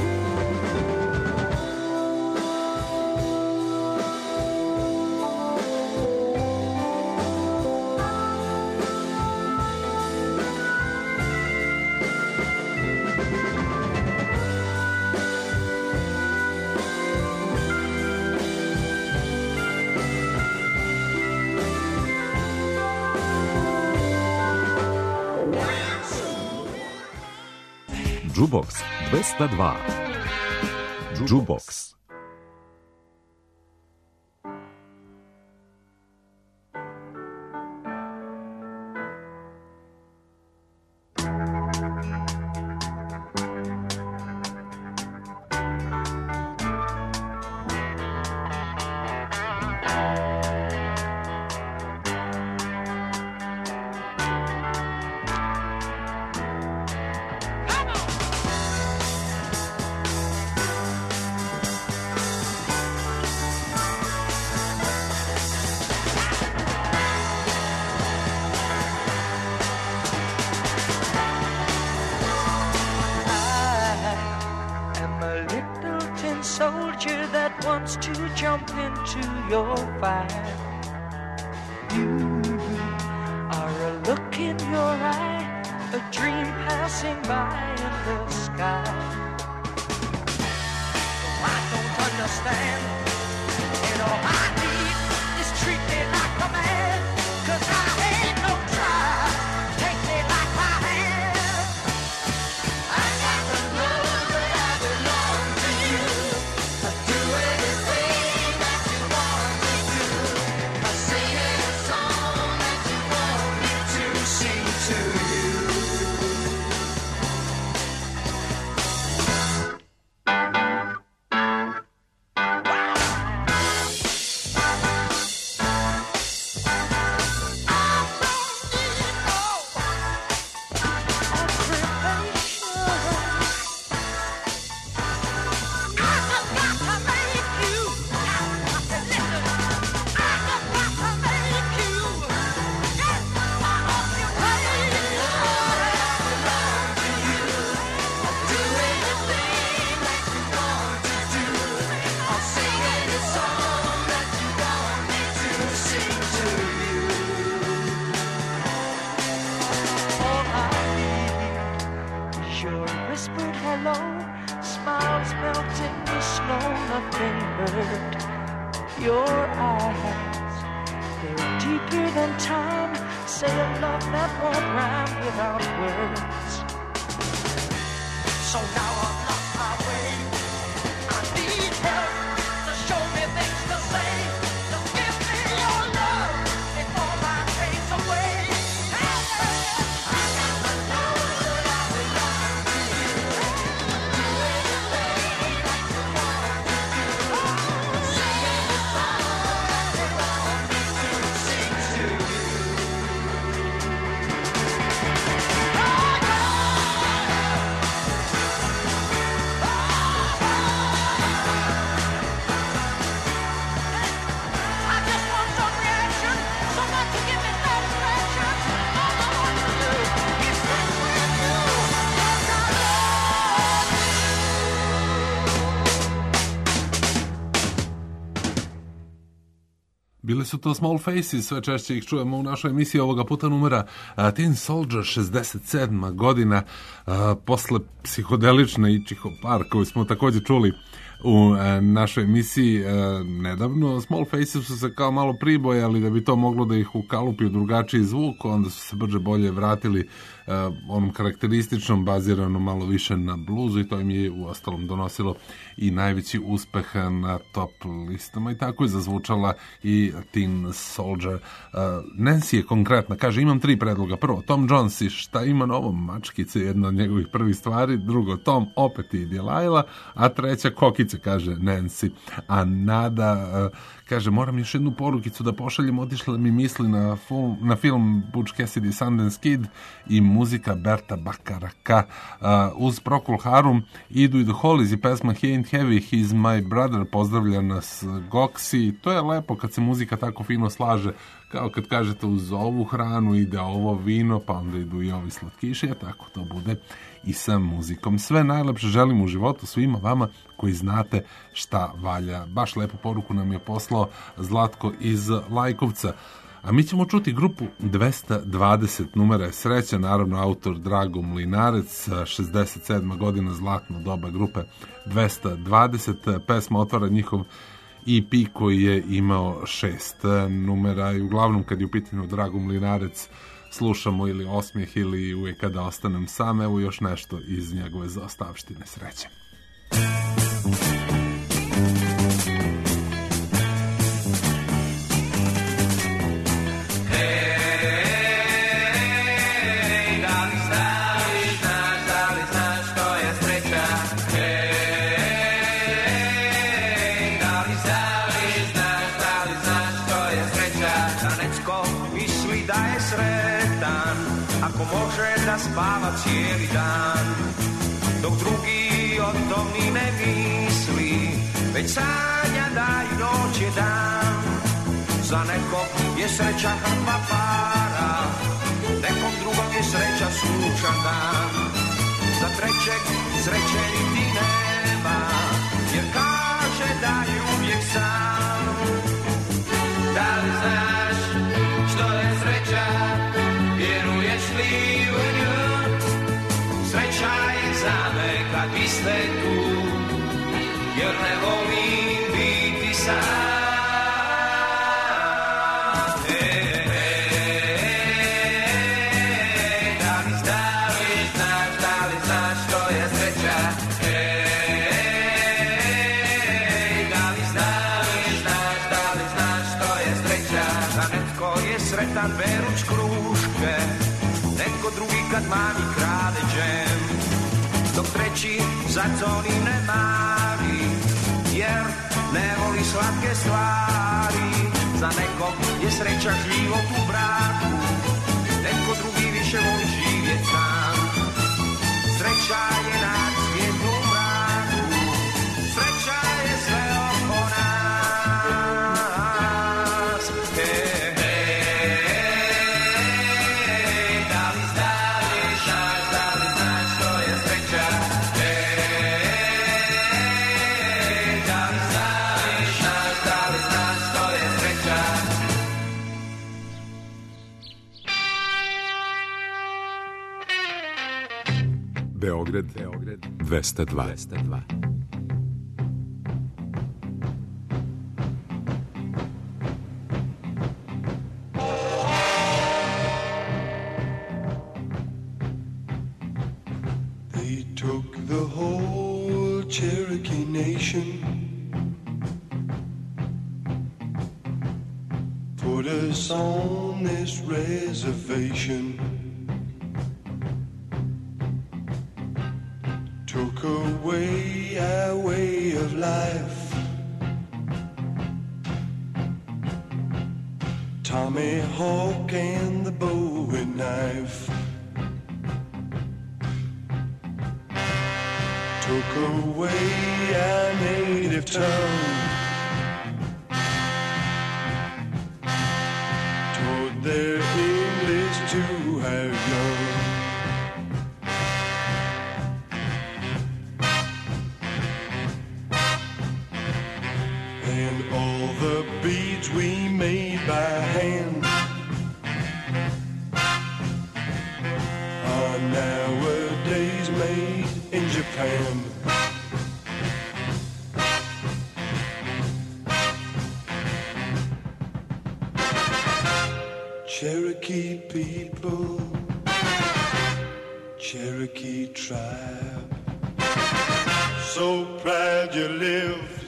Jukebox 202. Jukebox. Soldier that wants to jump into your fire. You are a look in your eye, a dream passing by in the sky. I don't understand, you know I need is treat me like a man, 'cause I ain't no tribe, take me like I am. I got to know that I belong to you. Do anything that you want to do. I sing any song that you want me to sing to you. Your eyes, they're deeper than time. Say a love that won't rhyme without words. So now I've lost my way. I need help to show me things to say. Just give me your love before Bili su to Small Faces, sve češće ih čujemo u našoj emisiji ovoga puta numera Tin Soldier, 67. godina, posle psihodelične Ichigo Park koju smo također čuli u našoj emisiji nedavno. Small Faces su se kao malo pribojali da bi to moglo da ih ukalupi u drugačiji zvuk, onda su se brže bolje vratili onom karakterističnom, baziranom malo više na bluzu i to im je u ostalom donosilo i najveći uspeh na top listama i tako je zazvučala i Tin Soldier. Nancy je konkretna, kaže imam 3 predloga. Prvo, Tom Jones i Šta ima novo, Mačkice, jedna od njegovih prvih stvari. Drugo, Tom opet i Delilah, a treća Kokice, kaže Nancy. A Nada kaže, moram još jednu porukicu da pošaljem, otišla mi misli na film Butch Cassidy Sundance Kid i muzika Berta Bakaraka. Uz Procol Harum idu i The Hollies i pesma He Ain't Heavy, He's My Brother, pozdravlja nas Goksi. To je lepo kad se muzika tako fino slaže, kao kad kažete uz ovu hranu ide ovo vino, pa onda idu i ovi slatkiši, tako to bude i sa muzikom. Sve najlepše želim u životu svima vama koji znate šta valja. Baš lepu poruku nam je poslao Zlatko iz Lajkovca. A mi ćemo čuti grupu 220, numera je sreća, naravno autor Drago Mlinarec, 67. godina, zlatno doba grupe 220, pesma otvara njihov EP koji je imao 6 numera i uglavnom kad je u pitanju Drago Mlinarec slušamo ili osmijeh ili uvijek kada ostanem sam, evo još nešto iz njegove zaostavštine sreće. Može da spava cijeli dan, dok drugi o tom ni ne misli, već sanja da i noć je dan. Za nekog je sreća hrpa para, nekom drugom je sreća sunčan dan. Za trećeg sreće niti nema, jer kaže da je uvijek sam. Da li znaš što je sreća? Vjeruješ li u nju? Sreća je za me kad vi ste tu, jer ne volim biti sam. Da li znaš što je sreća? Da li znaš što je sreća? Da netko je sretan beruć kruške, netko drugi kad mami krade džem, dok treći za to ni ne mari, jer ne voli slatke stvari. Za nekog je sreća život u braku, netko drugi više voli živjet sam. Sreća je na svijetu u mraku, sreća je sve oko nas. Beograd 202. They took the whole Cherokee Nation, put us on this reservation, took away our way of life. Tommy Hawk and the Bowie knife took away our native tongue, taught their English to our young. And all the beads we made made by hand are nowadays made in Japan. Cherokee people, Cherokee tribe, so proud you lived,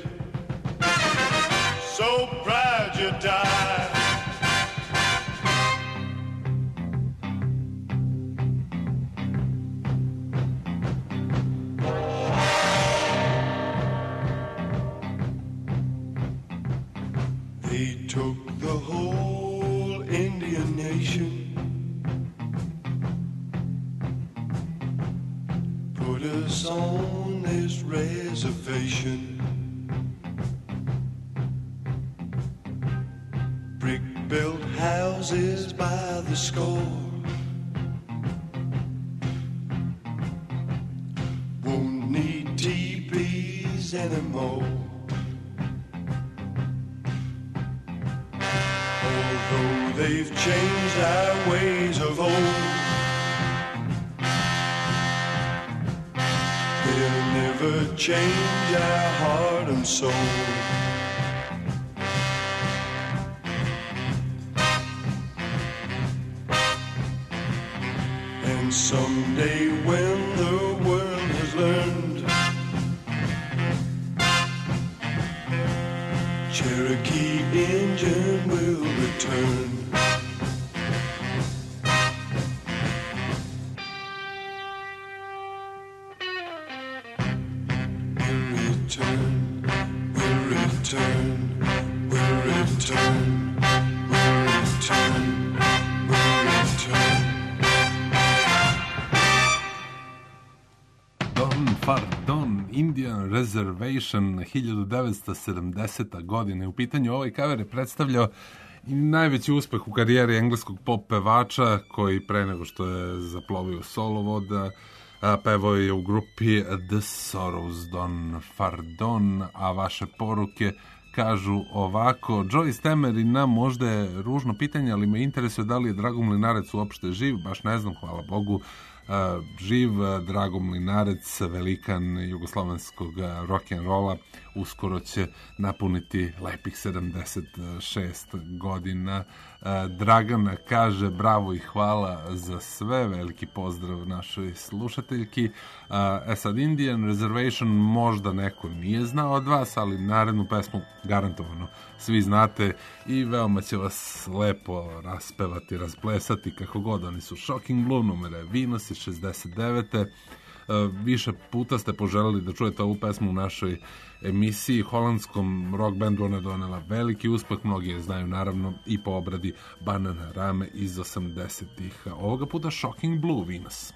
so proud you died. They took the whole Indian nation, put us on this reservation. Brick-built houses by the score, won't need teepees anymore. Although they've changed our ways of old, they'll never change our heart and soul. And someday when the world has learned, Cherokee Indian will return. We'll return, we'll return, we'll return, we'll return, we'll return. Don Fardon, Indian Reservation, 1970. godine. U pitanju ovaj cover je predstavljao i najveći uspeh u karijeri engleskog pop pevača, koji pre nego što je zaplovio solo voda, pevao je u grupi The Sorrows. Don Fardon, a vaše poruke kažu ovako: Joey Stammer, i nam možda je ružno pitanje, ali me interesuje da li je Drago Mlinarec uopšte živ. Baš ne znam, hvala Bogu, živ. Drago Mlinarec, velikan jugoslovenskog rock'n'rolla, uskoro će napuniti lepih 76 godina. Dragan kaže bravo i hvala za sve, veliki pozdrav našoj slušateljki. Sad, Indian Reservation možda neko nije znao od vas, ali narednu pesmu garantovano svi znate i veoma će vas lepo raspevati, rasplesati, kako god. Oni su Shocking Blue, numere Venus iz 69. Više puta ste poželeli da čujete ovu pesmu u našoj emisiji. Holandskom rock bandu ona je donela veliki uspeh, mnogi je znaju naravno i po obradi Bananarame iz 80-ih. Ovoga puta Shocking Blue, Venus.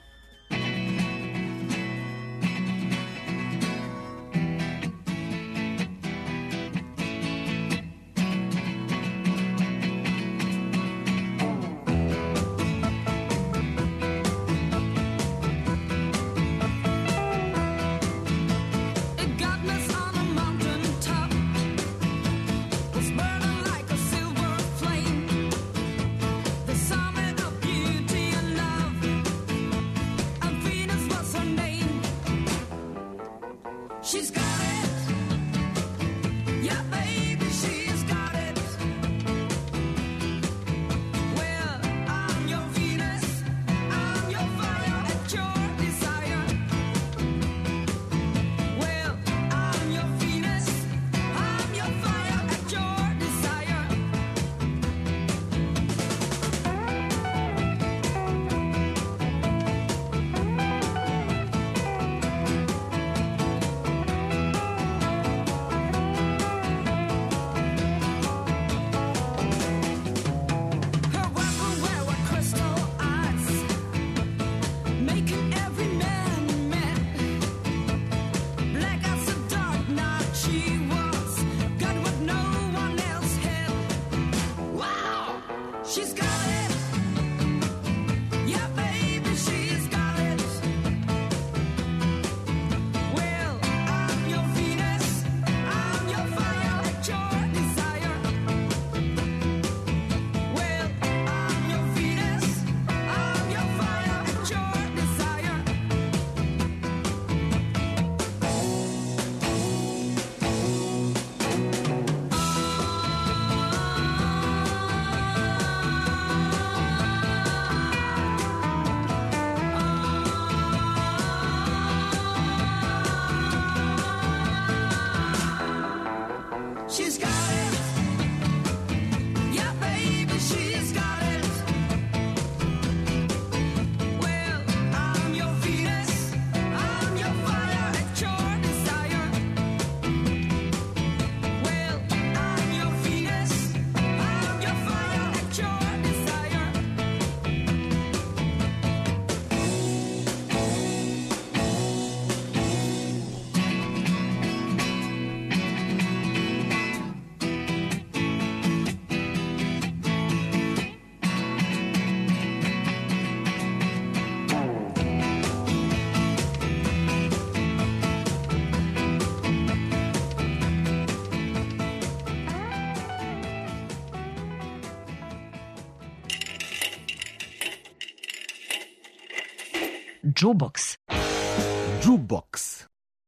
Jukebox. Jukebox.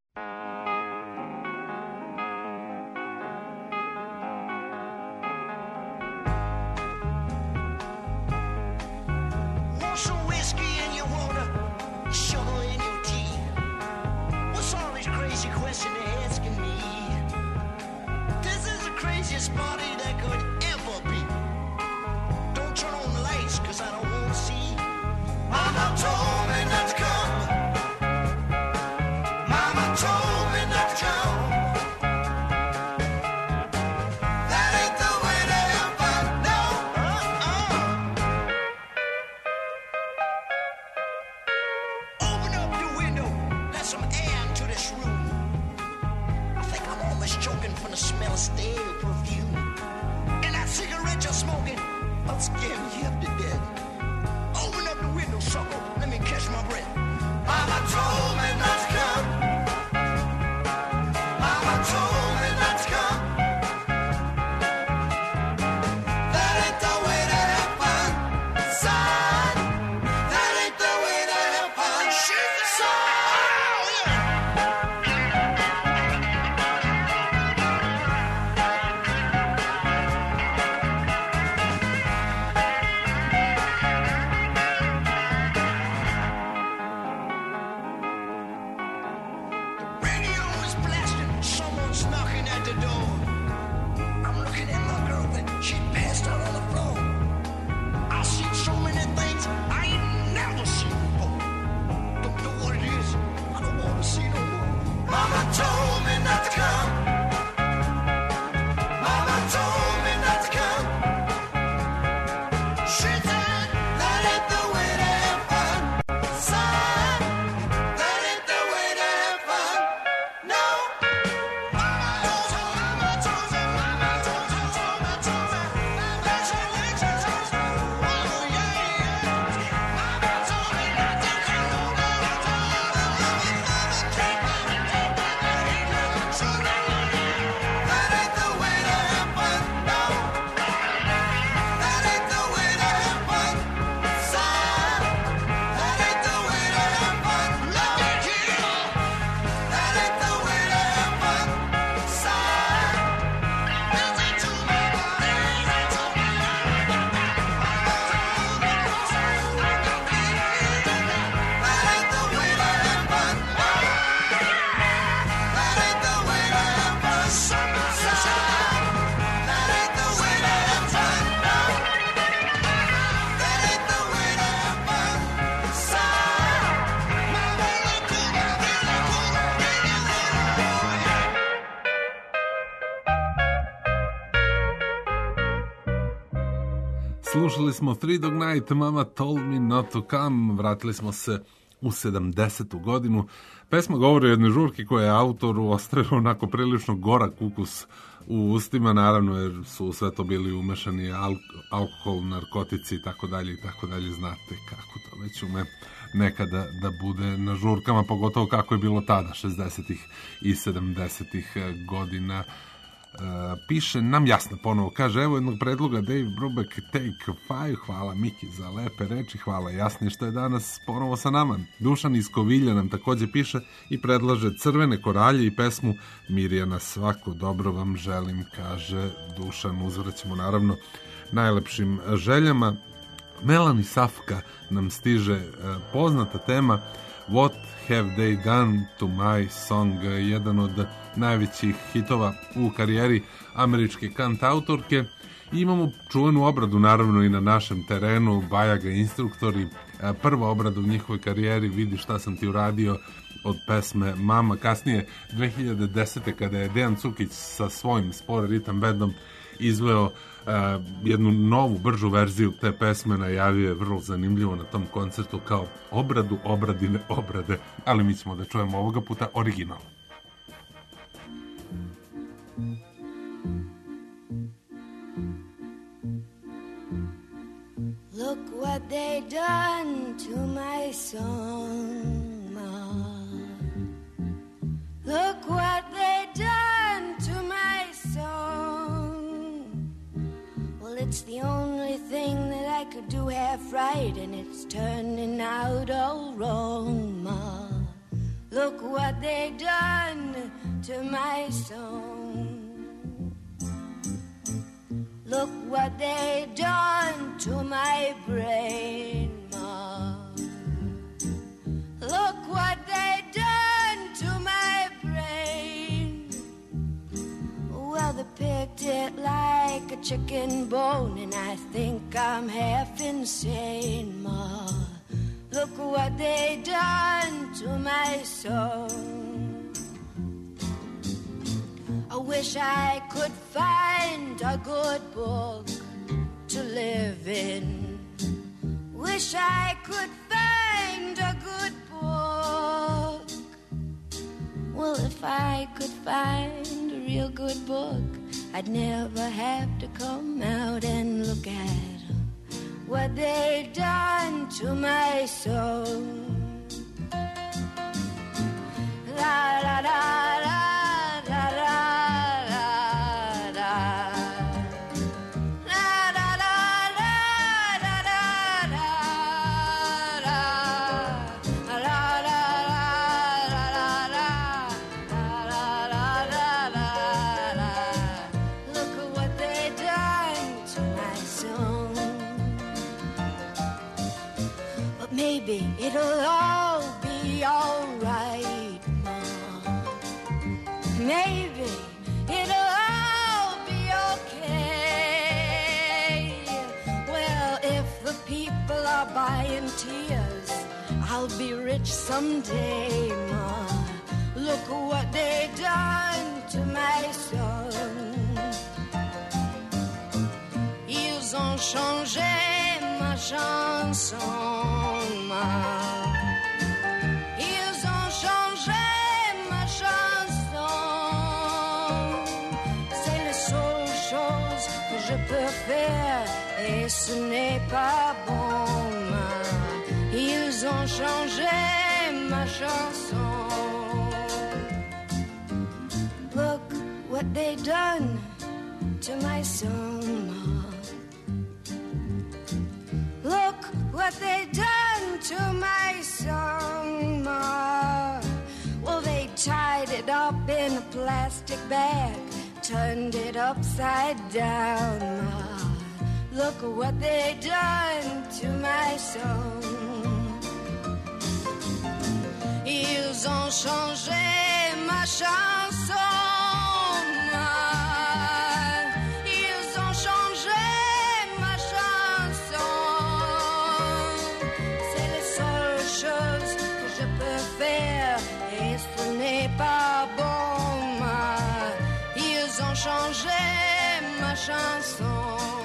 Want some whiskey in your water, sugar in your tea? What's all these crazy questions they're asking me? This is the craziest party that could ever be. Don't turn on the lights, cause I don't want to see. Mama told me not to come. Mama told me not to come. That ain't the way to have fun, no. Open up the window, let some air into this room. I think I'm almost choking from the smell of stale perfume. And that cigarette you're smoking, I'll scare me half to death. Open up the window, sucker, let me catch my breath. Mama told me not to come. Mama told me not to come. That ain't the way to have fun, son. That ain't the way to have fun, son. Radio is blasting, someone's knocking at the door. I'm looking at my girlfriend, she passed out on the floor. I've seen so many things I ain't never seen before. Don't know what it is, I don't want to see no more. Mama told me not to come. Mama told me not to come. She said that ain't the way to have fun, son. That ain't the way to have fun, no. Mama told me, mama told me, mama told me, that's the way to have fun. Oh yeah, yeah. Mama told me not to come. Mama told me, that ain't the way to have fun, no. That ain't the way to have fun, son. That ain't the way to have fun, let me hear. That ain't the way to have fun, son. Listen to me, listen to me. That ain't the way to have fun, no. That ain't the way to have fun, son. That ain't the way to have fun, no. That ain't the way to have fun, son. Mama, look at me, Slušali smo Three Dog Night, Mama Told Me Not To Come. Vratili smo se u 70. godinu. Pesma govori o jednoj žurki koja je autoru ostavila onako prilično gorak ukus u ustima, naravno jer su u sve to bili umešani alkohol, narkotici i tako dalje, znate kako to već ume nekada da bude na žurkama, pogotovo kako je bilo tada, 60. i 70. godina. Piše nam Jasna ponovo, kaže evo jednog predloga Dave Brubeck Take 5, hvala Miki za lepe reči, hvala Jasni što je danas ponovo sa nama. Dušan iz Kovilja nam takođe piše i predlaže Crvene koralje i pesmu Mirjana, svako dobro vam želim, kaže Dušan. Uzvraćamo naravno najlepšim željama. Melani Safka nam stiže poznata tema What Have They Done To My Song, jedan od najvećih hitova u karijeri američke kantautorke. I imamo čuvenu obradu naravno i na našem terenu, Bajaga instruktori, prva obrada u njihovoj karijeri, Vidi šta sam ti uradio, od pesme Mama. Kasnije 2010. kada je Dejan Cukić sa svojim Spor ritam bandom izveo jednu novu, bržu verziju te pesme, najavio je vrlo zanimljivo na tom koncertu kao obradu obradine obrade, ali mi ćemo da čujemo ovoga puta original. Look what they done to my song, Ma. Look what they done to my song. Well, it's the only thing that I I could do half right and it's turning out all wrong, Ma. Look what they done to my song. Look what they done to my brain, Ma. Look what they done to my brain. Well, they picked it like a chicken bone, and I think I'm half insane, Ma. Look what they done to my soul. I wish I could find a good book to live in. Wish I could find a good book. Well, if I could find a real good book, I'd never have to come out and look at what they done to my soul. La la la la la la. Maybe it'll all be alright, Ma. Maybe it'll all be okay. Well, if the people are buying tears, I'll be rich someday, Ma. Look what they done to my son. Ils ont changé ma chanson. Ils ont changé ma chanson. C'est la seule chose que je peux faire et ce n'est pas bon, Ma. Ils ont changé ma chanson. Look what they done to my song, Ma. Look what they done to my song, Ma. Well, they tied it up in a plastic bag, turned it upside down, Ma. Look what they done to my song. Ils ont changé ma chanson, Ma. Ils ont changé ma chanson. Que je peux faire et ce n'est pas bon, Ma. Ils ont changé ma chanson.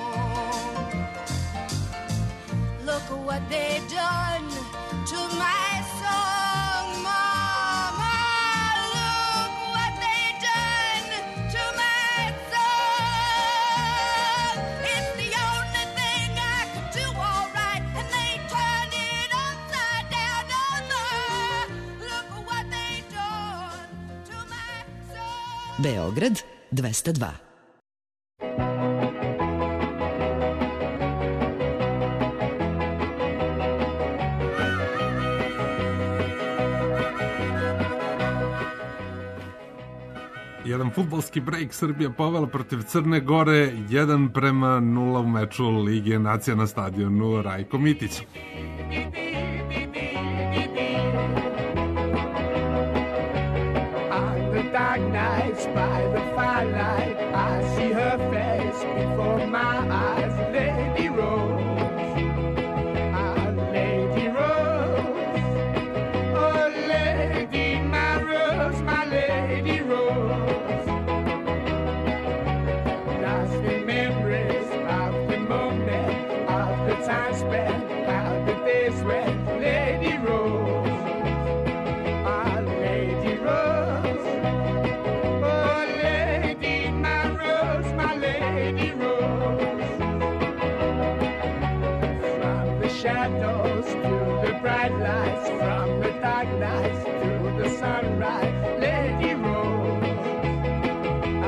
Look what they done to my song, Mama. Look what they done to my song. It's the only thing I could do all right, and they turned it upside down. Beograd 202. Jedan fudbalski brejk, Srbija povela protiv Crne Gore 1:0 u meču Lige nacija na stadionu Rajko Mitić. Dark nights by the firelight, I see her face before my eyes. Lady Rose, Lady Rose, oh Lady, my Rose, my Lady Rose. Lost in memories of the moment, of the time spent, of the days when Lady Rose. Shadows to the bright lights, from the dark nights to the sunrise. Lady Rose,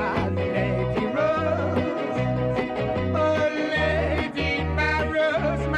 Lady Rose, oh Lady, my Rose,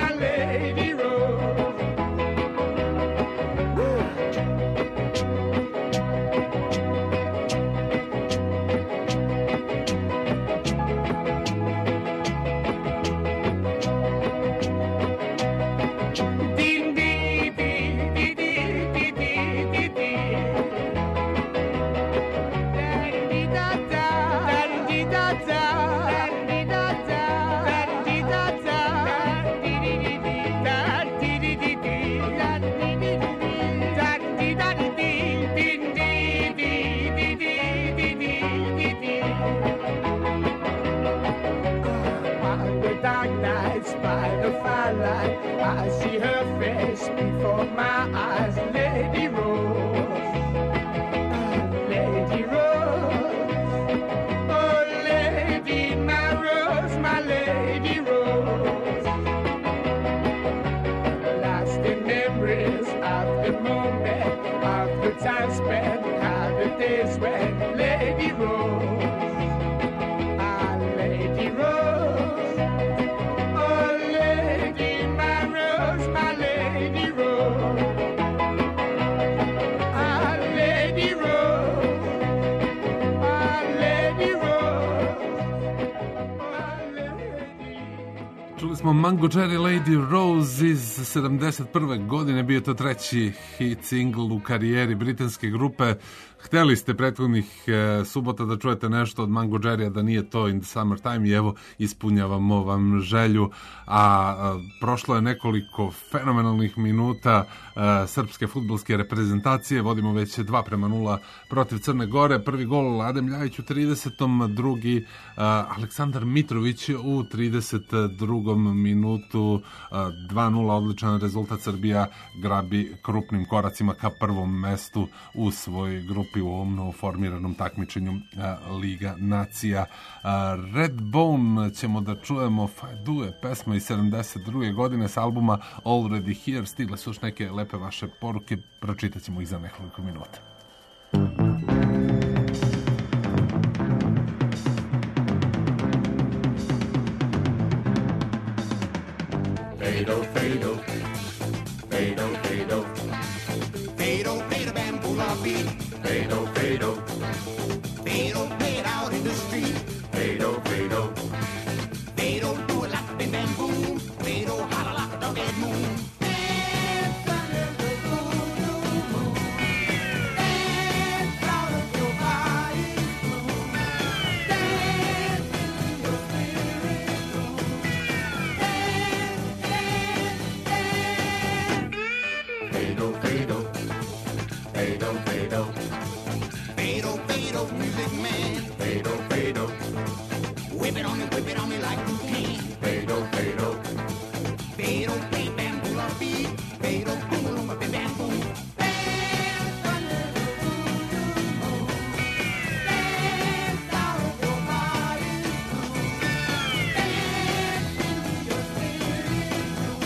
I see her face before my eyes. Lady Rose, Lady Rose, oh Lady, my Lady Rose. Lasting memories of the moment, of the time spent, how the days went. Lady Rose, Lady Rose, oh Lady, my Lady Rose, Lady Rose, Lady Rose, Čuli smo Mango Cherry Lady Rose iz 71. godine, bio je to treći hit single u karijeri britanske grupe. Hteli ste prethodnih subota da čujete nešto od Mango Jerrya, da nije to In the Summertime, i evo ispunjavamo vam želju. A prošlo je nekoliko fenomenalnih minuta srpske fudbalske reprezentacije. Vodimo već 2-0 protiv Crne Gore. Prvi gol Adem Ljajić u 30. Drugi Aleksandar Mitrović u 32. minutu. 2-0, odličan rezultat. Srbija grabi krupnim koracima ka prvom mestu u svojoj grupi u ovom novoformiranom takmičenju Liga nacija. Redbone ćemo da čujemo. Fadue, pesma iz 72. godine s albuma Already Here. Stigle su još neke lepe vaše poruke, pročitat ćemo ih za nekoliko minuta. Fado, fado, fado, fado, fado, fado, bamboo beat. Fado, fado, fado, played out in the street. Fado, fado, fado, do it like a bamboo. Fado, holler like a dog-head moon. Dance under the blue moon. Dance out of your body's gloom. Dance into your spirit room. Fado, fado, fado, fado, fado, fado, music man. Fado, fado, whip it on me like you can. Fado, fado, fado, play bamboo on beat. Fado, boom, boom, bam, boom. Dance under the blue moon. Dance out of your body's gloom. Dance into your spirit room.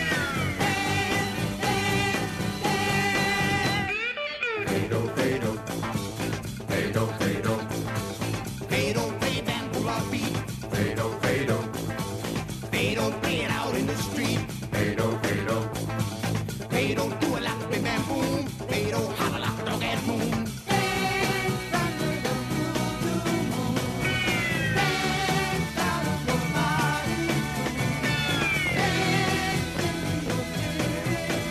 Fado, fado, fado, fado, fado, play bamboo on beat. Fado, fado, fado, play it out in the street. Fado, fado, fado, do it like a big bamboo. Fado, holler like a dog-head moon. Dance under the blue moon. Dance out of your body's gloom. Dance into your spirit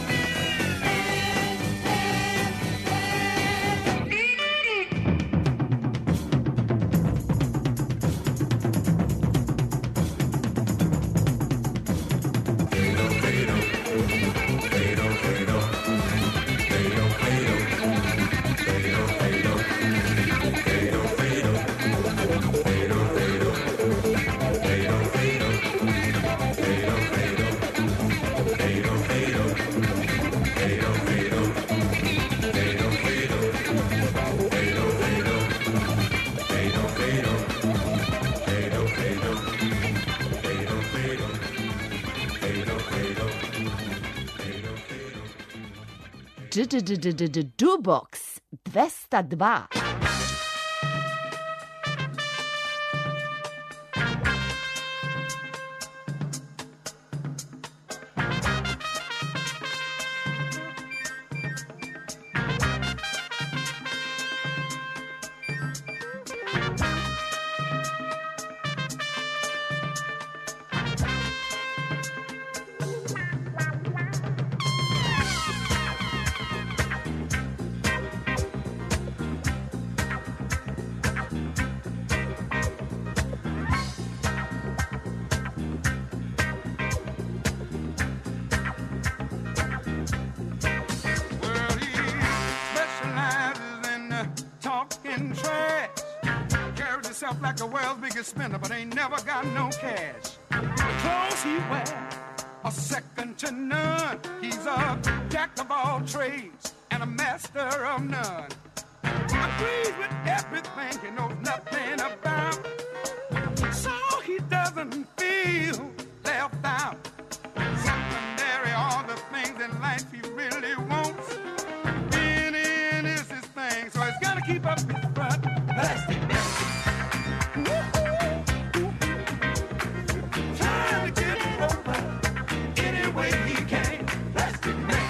Jukebox 202. Like the world's biggest spender, but ain't never got no cash. The clothes he wear a second to none. He's a jack of all trades and a master of none. Agrees with everything he knows nothing about, so he doesn't feel left out. Secondary, all the things in life he really wants. Being in is his thing, so he's gotta keep up his front. Plastic man. Trying to get it over any way he can. Plastic man.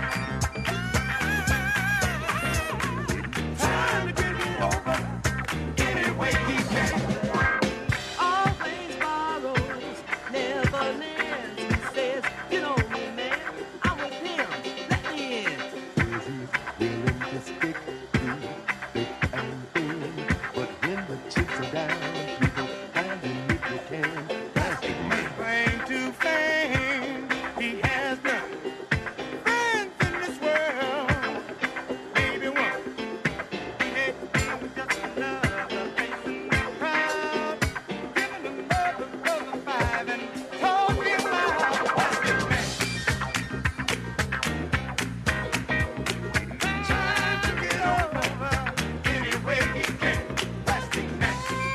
Trying to get it over any way he can. Always borrows, never lends. He says, "You know me, man. I'm with him. Let me in." Willing to stick through thick and thin, but when the chips are down, you go find him if you can. Plastic man. Claim to fame, he has none. Friends in this world, maybe one. Maybe just another face in the crowd. Giving the love of brother five and talking about plastic man. Trying to get over any way he can. Plastic man.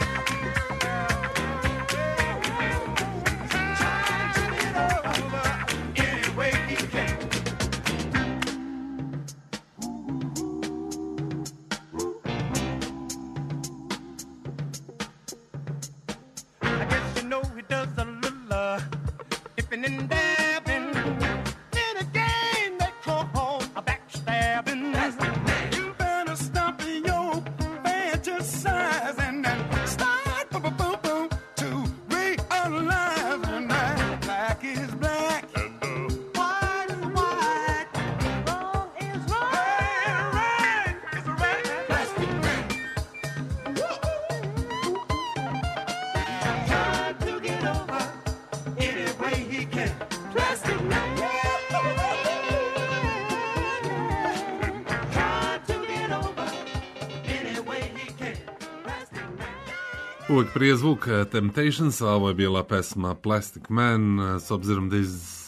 I guess you know he does a little dipping and dabbing. Then again, they call a backstabbing. You better stop your fantasizing and start boom, boom, boom, to realizing that black is black and white is white, wrong is right, right is right. Plastic man. Trying to get over any way he can. Plastic man. Trying to get over any way he can. Plastic man. Uvijek prije zvuk Temptations, a ovo je bila pesma Plastic Man, s obzirom da iz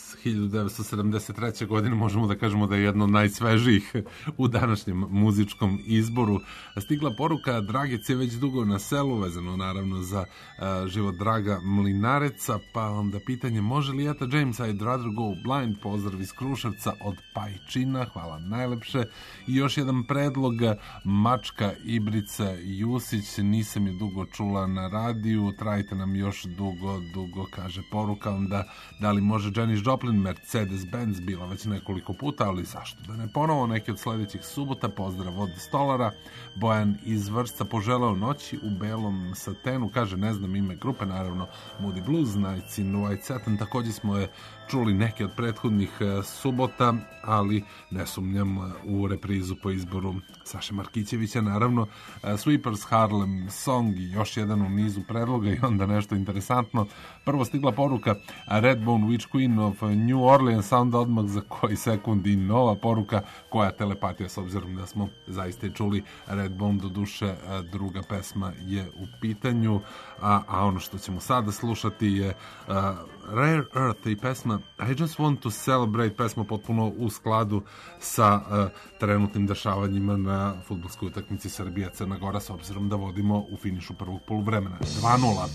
1973. godine možemo da kažemo da je jedno od najsvežijih u današnjem muzičkom izboru. Stigla poruka, Dragec je već dugo na selu, vezano naravno za život Draga Mlinareca, pa onda pitanje, može li Etta James I'd rather go blind, pozdrav iz Kruševca od Pajčina, hvala najlepše. I još jedan predlog, Mačka Ibrica Jusić, nisam je dugo čula na radiju, trajite nam još dugo, kaže poruka. Onda, da li može Janis Joplin, Mercedes-Benz, bila već nekoliko puta, ali zašto da ne ponovo, neki od sledećih subota. Pozdrav od Stolara. Bojan iz Vršca, poželeo noći u belom satenu, kaže ne znam ime grupe, naravno Moody Blues, Nights in White Satin, takođe smo je čuli neke od prethodnih subota, ali ne sumnjam u reprizu po izboru Saše Markićevića, naravno. Sweepers, Harlem Song i još jedan u nizu predloga i onda nešto interesantno. Prvo stigla poruka Redbone Witch Queen of New Orleans, onda odmah za koji sekund i nova poruka, koja telepatija, s obzirom da smo zaista čuli Redbone, do duše druga pesma je u pitanju, a ono što ćemo sada slušati je Rare Earth i pesma I Just Want to Celebrate, pesma potpuno u skladu sa trenutnim dešavanjima na fudbalskoj utakmici Srbija-Crna Gora, s obzirom da vodimo u finišu prvog poluvremena 2:0.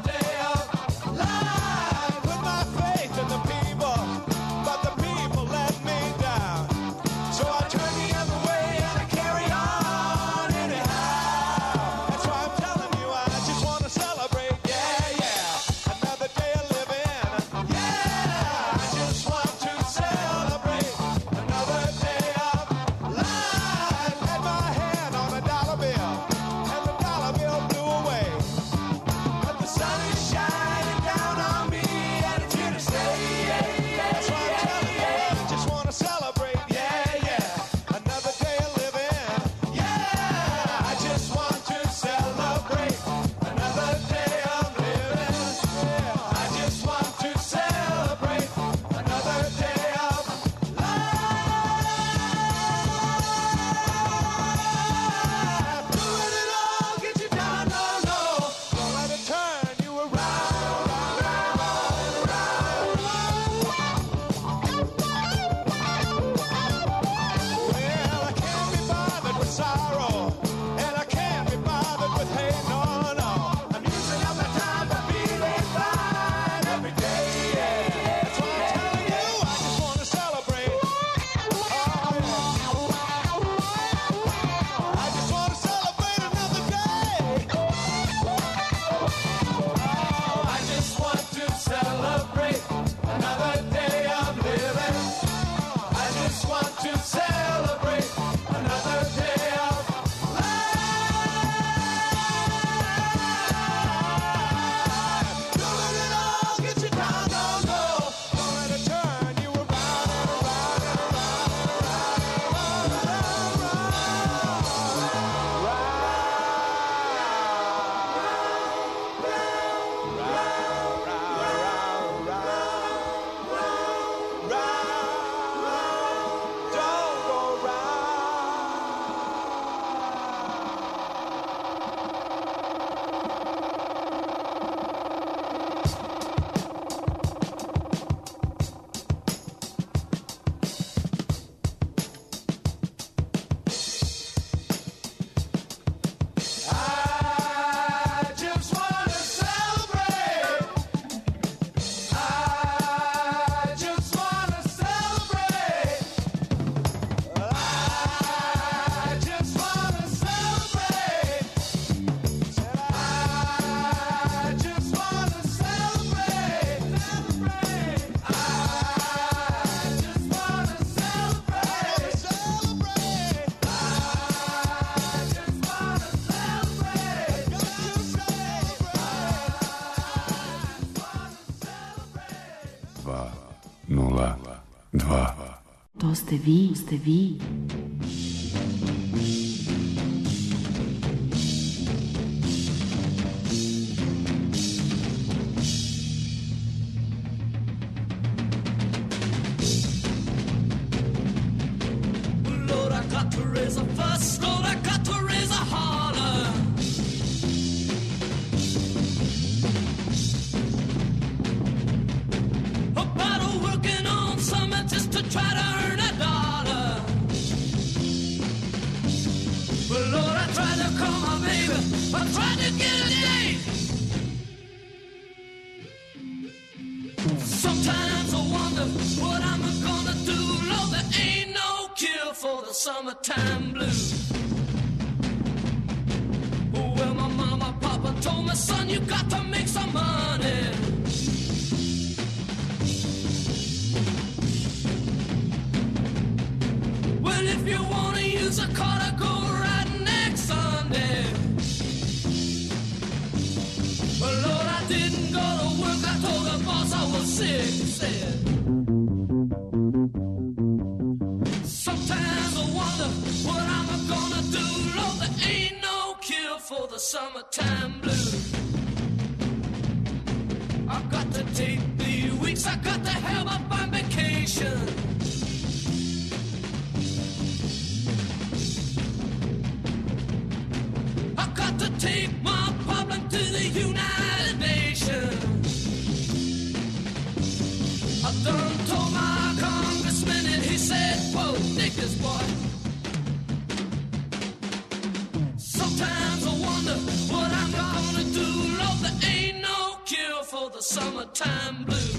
Put my faith in the people, but the people let ste vi, ste vi. Lord, I got to raise a fuss. Lord, I got to raise a holler. About working on something just to try to earn a dollar. Well, Lord, I tried to call my baby. I tried to get a date. Sometimes I wonder what I'm gonna do. Lord, there ain't no cure for the summertime blues. Well, my mama, papa told me, son, you got to make some money. Well, if you wanna use a car to go right next Sunday. Well, Lord, I didn't go to work. I told the boss I was sick. He said, sometimes I wonder what I'm gonna do. Lord, there ain't no cure for the summertime blues. I got to take the weeks. I got to have up on vacation. I got to take my problem to the United Nations. I done told my congressman and he said, whoa, dig this boy. Sometimes I wonder what I'm gonna do. Lord, there ain't no cure for the summertime blues.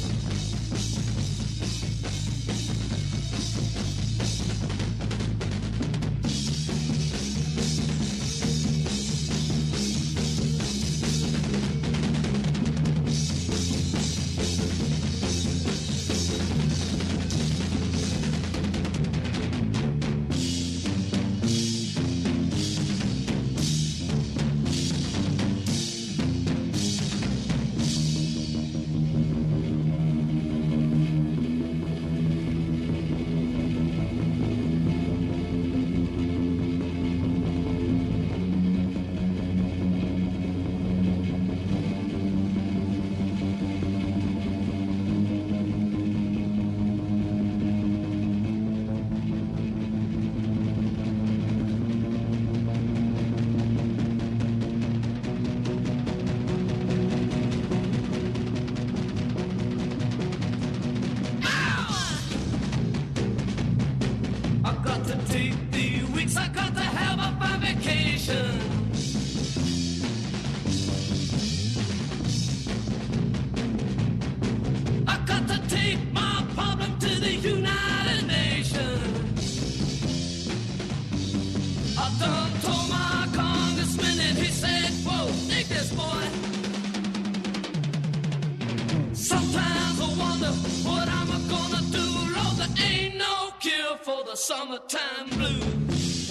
Summertime blues.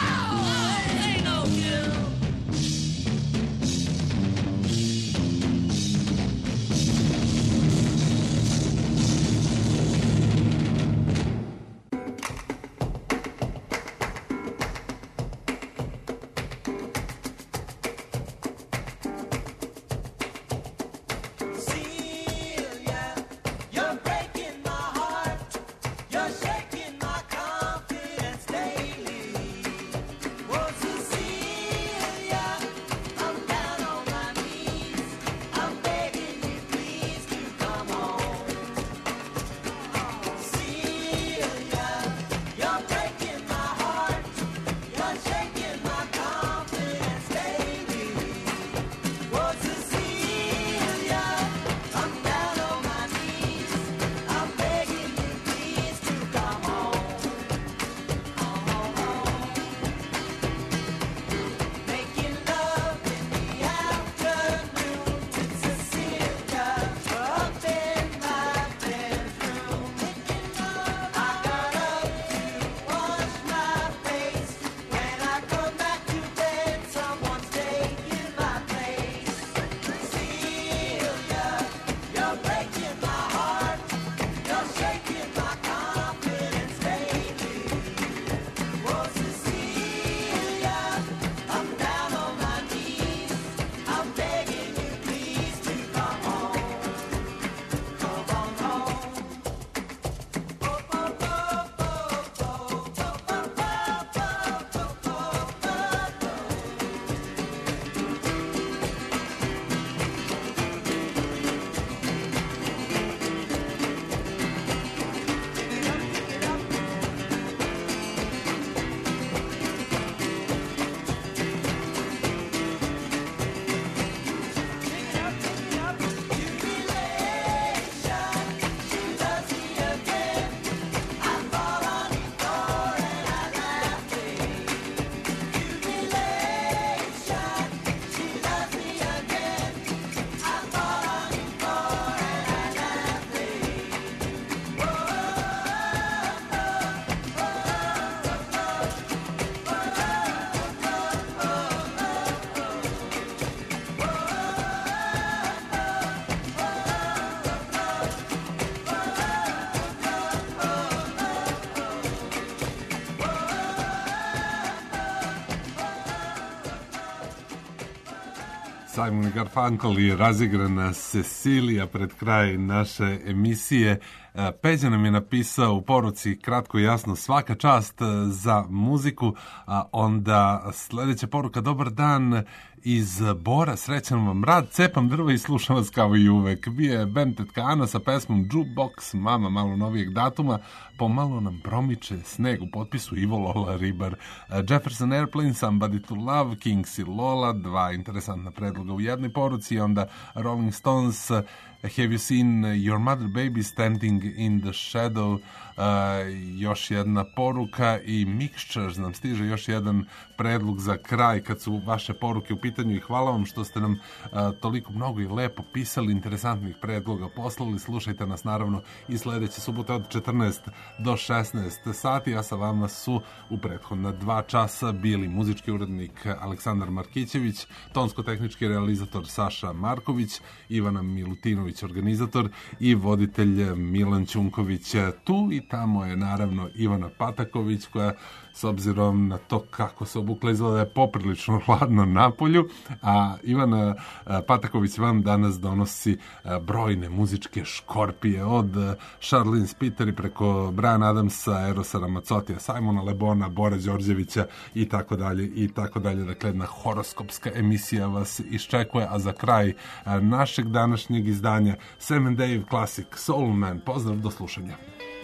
Wow, ain't no cure. You're breaking my heart. You're shaking my confidence daily. Simon Garfunkel i razigrana Cecilija pred kraj naše emisije. Peđa nam je napisao u poruci kratko i jasno svaka čast za muziku, a onda sljedeća poruka: dobar dan iz Bora, srećan vam rad, cepam drva i slušam vas kao i uvek. Bio je band Tetka Ana sa pesmom Jukebox, mama malo novijeg datuma, pomalo nam promiče sneg u potpisu Ivo Lola Ribar. Jefferson Airplane, Somebody to Love, Kings i Lola, dva interesantna predloga u jednoj poruci, onda Rolling Stones, Have you seen your mother baby standing in the shadow? Još jedna poruka i Mixtures nam stiže još jedan predlog za kraj kad su vaše poruke u pitanju i hvala vam što ste nam toliko mnogo i lepo pisali, interesantnih predloga poslali. Slušajte nas naravno i sljedeće subote od 14 do 16 sati, a sa vama su u prethodna 2 časa bili muzički urednik Aleksandar Markićević, tonsko-tehnički realizator Saša Marković, Ivana Milutinović organizator i voditelj Milan Ćunković. Tu i tamo je naravno Ivana Pataković, koja s obzirom na to kako se obukla izgleda je poprilično hladno napolju, a Ivana Pataković vam danas donosi brojne muzičke škorpije od Charlene Spiteri preko Brian Adamsa, Erosa Ramazzottija, Simona Le Bona, Bora Đorđevića i tako dalje i tako dalje. Dakle, jedna horoskopska emisija vas iščekuje, a za kraj našeg današnjeg izdanja Sam and Dave Classic Soul Man. Pozdrav, do slušanja.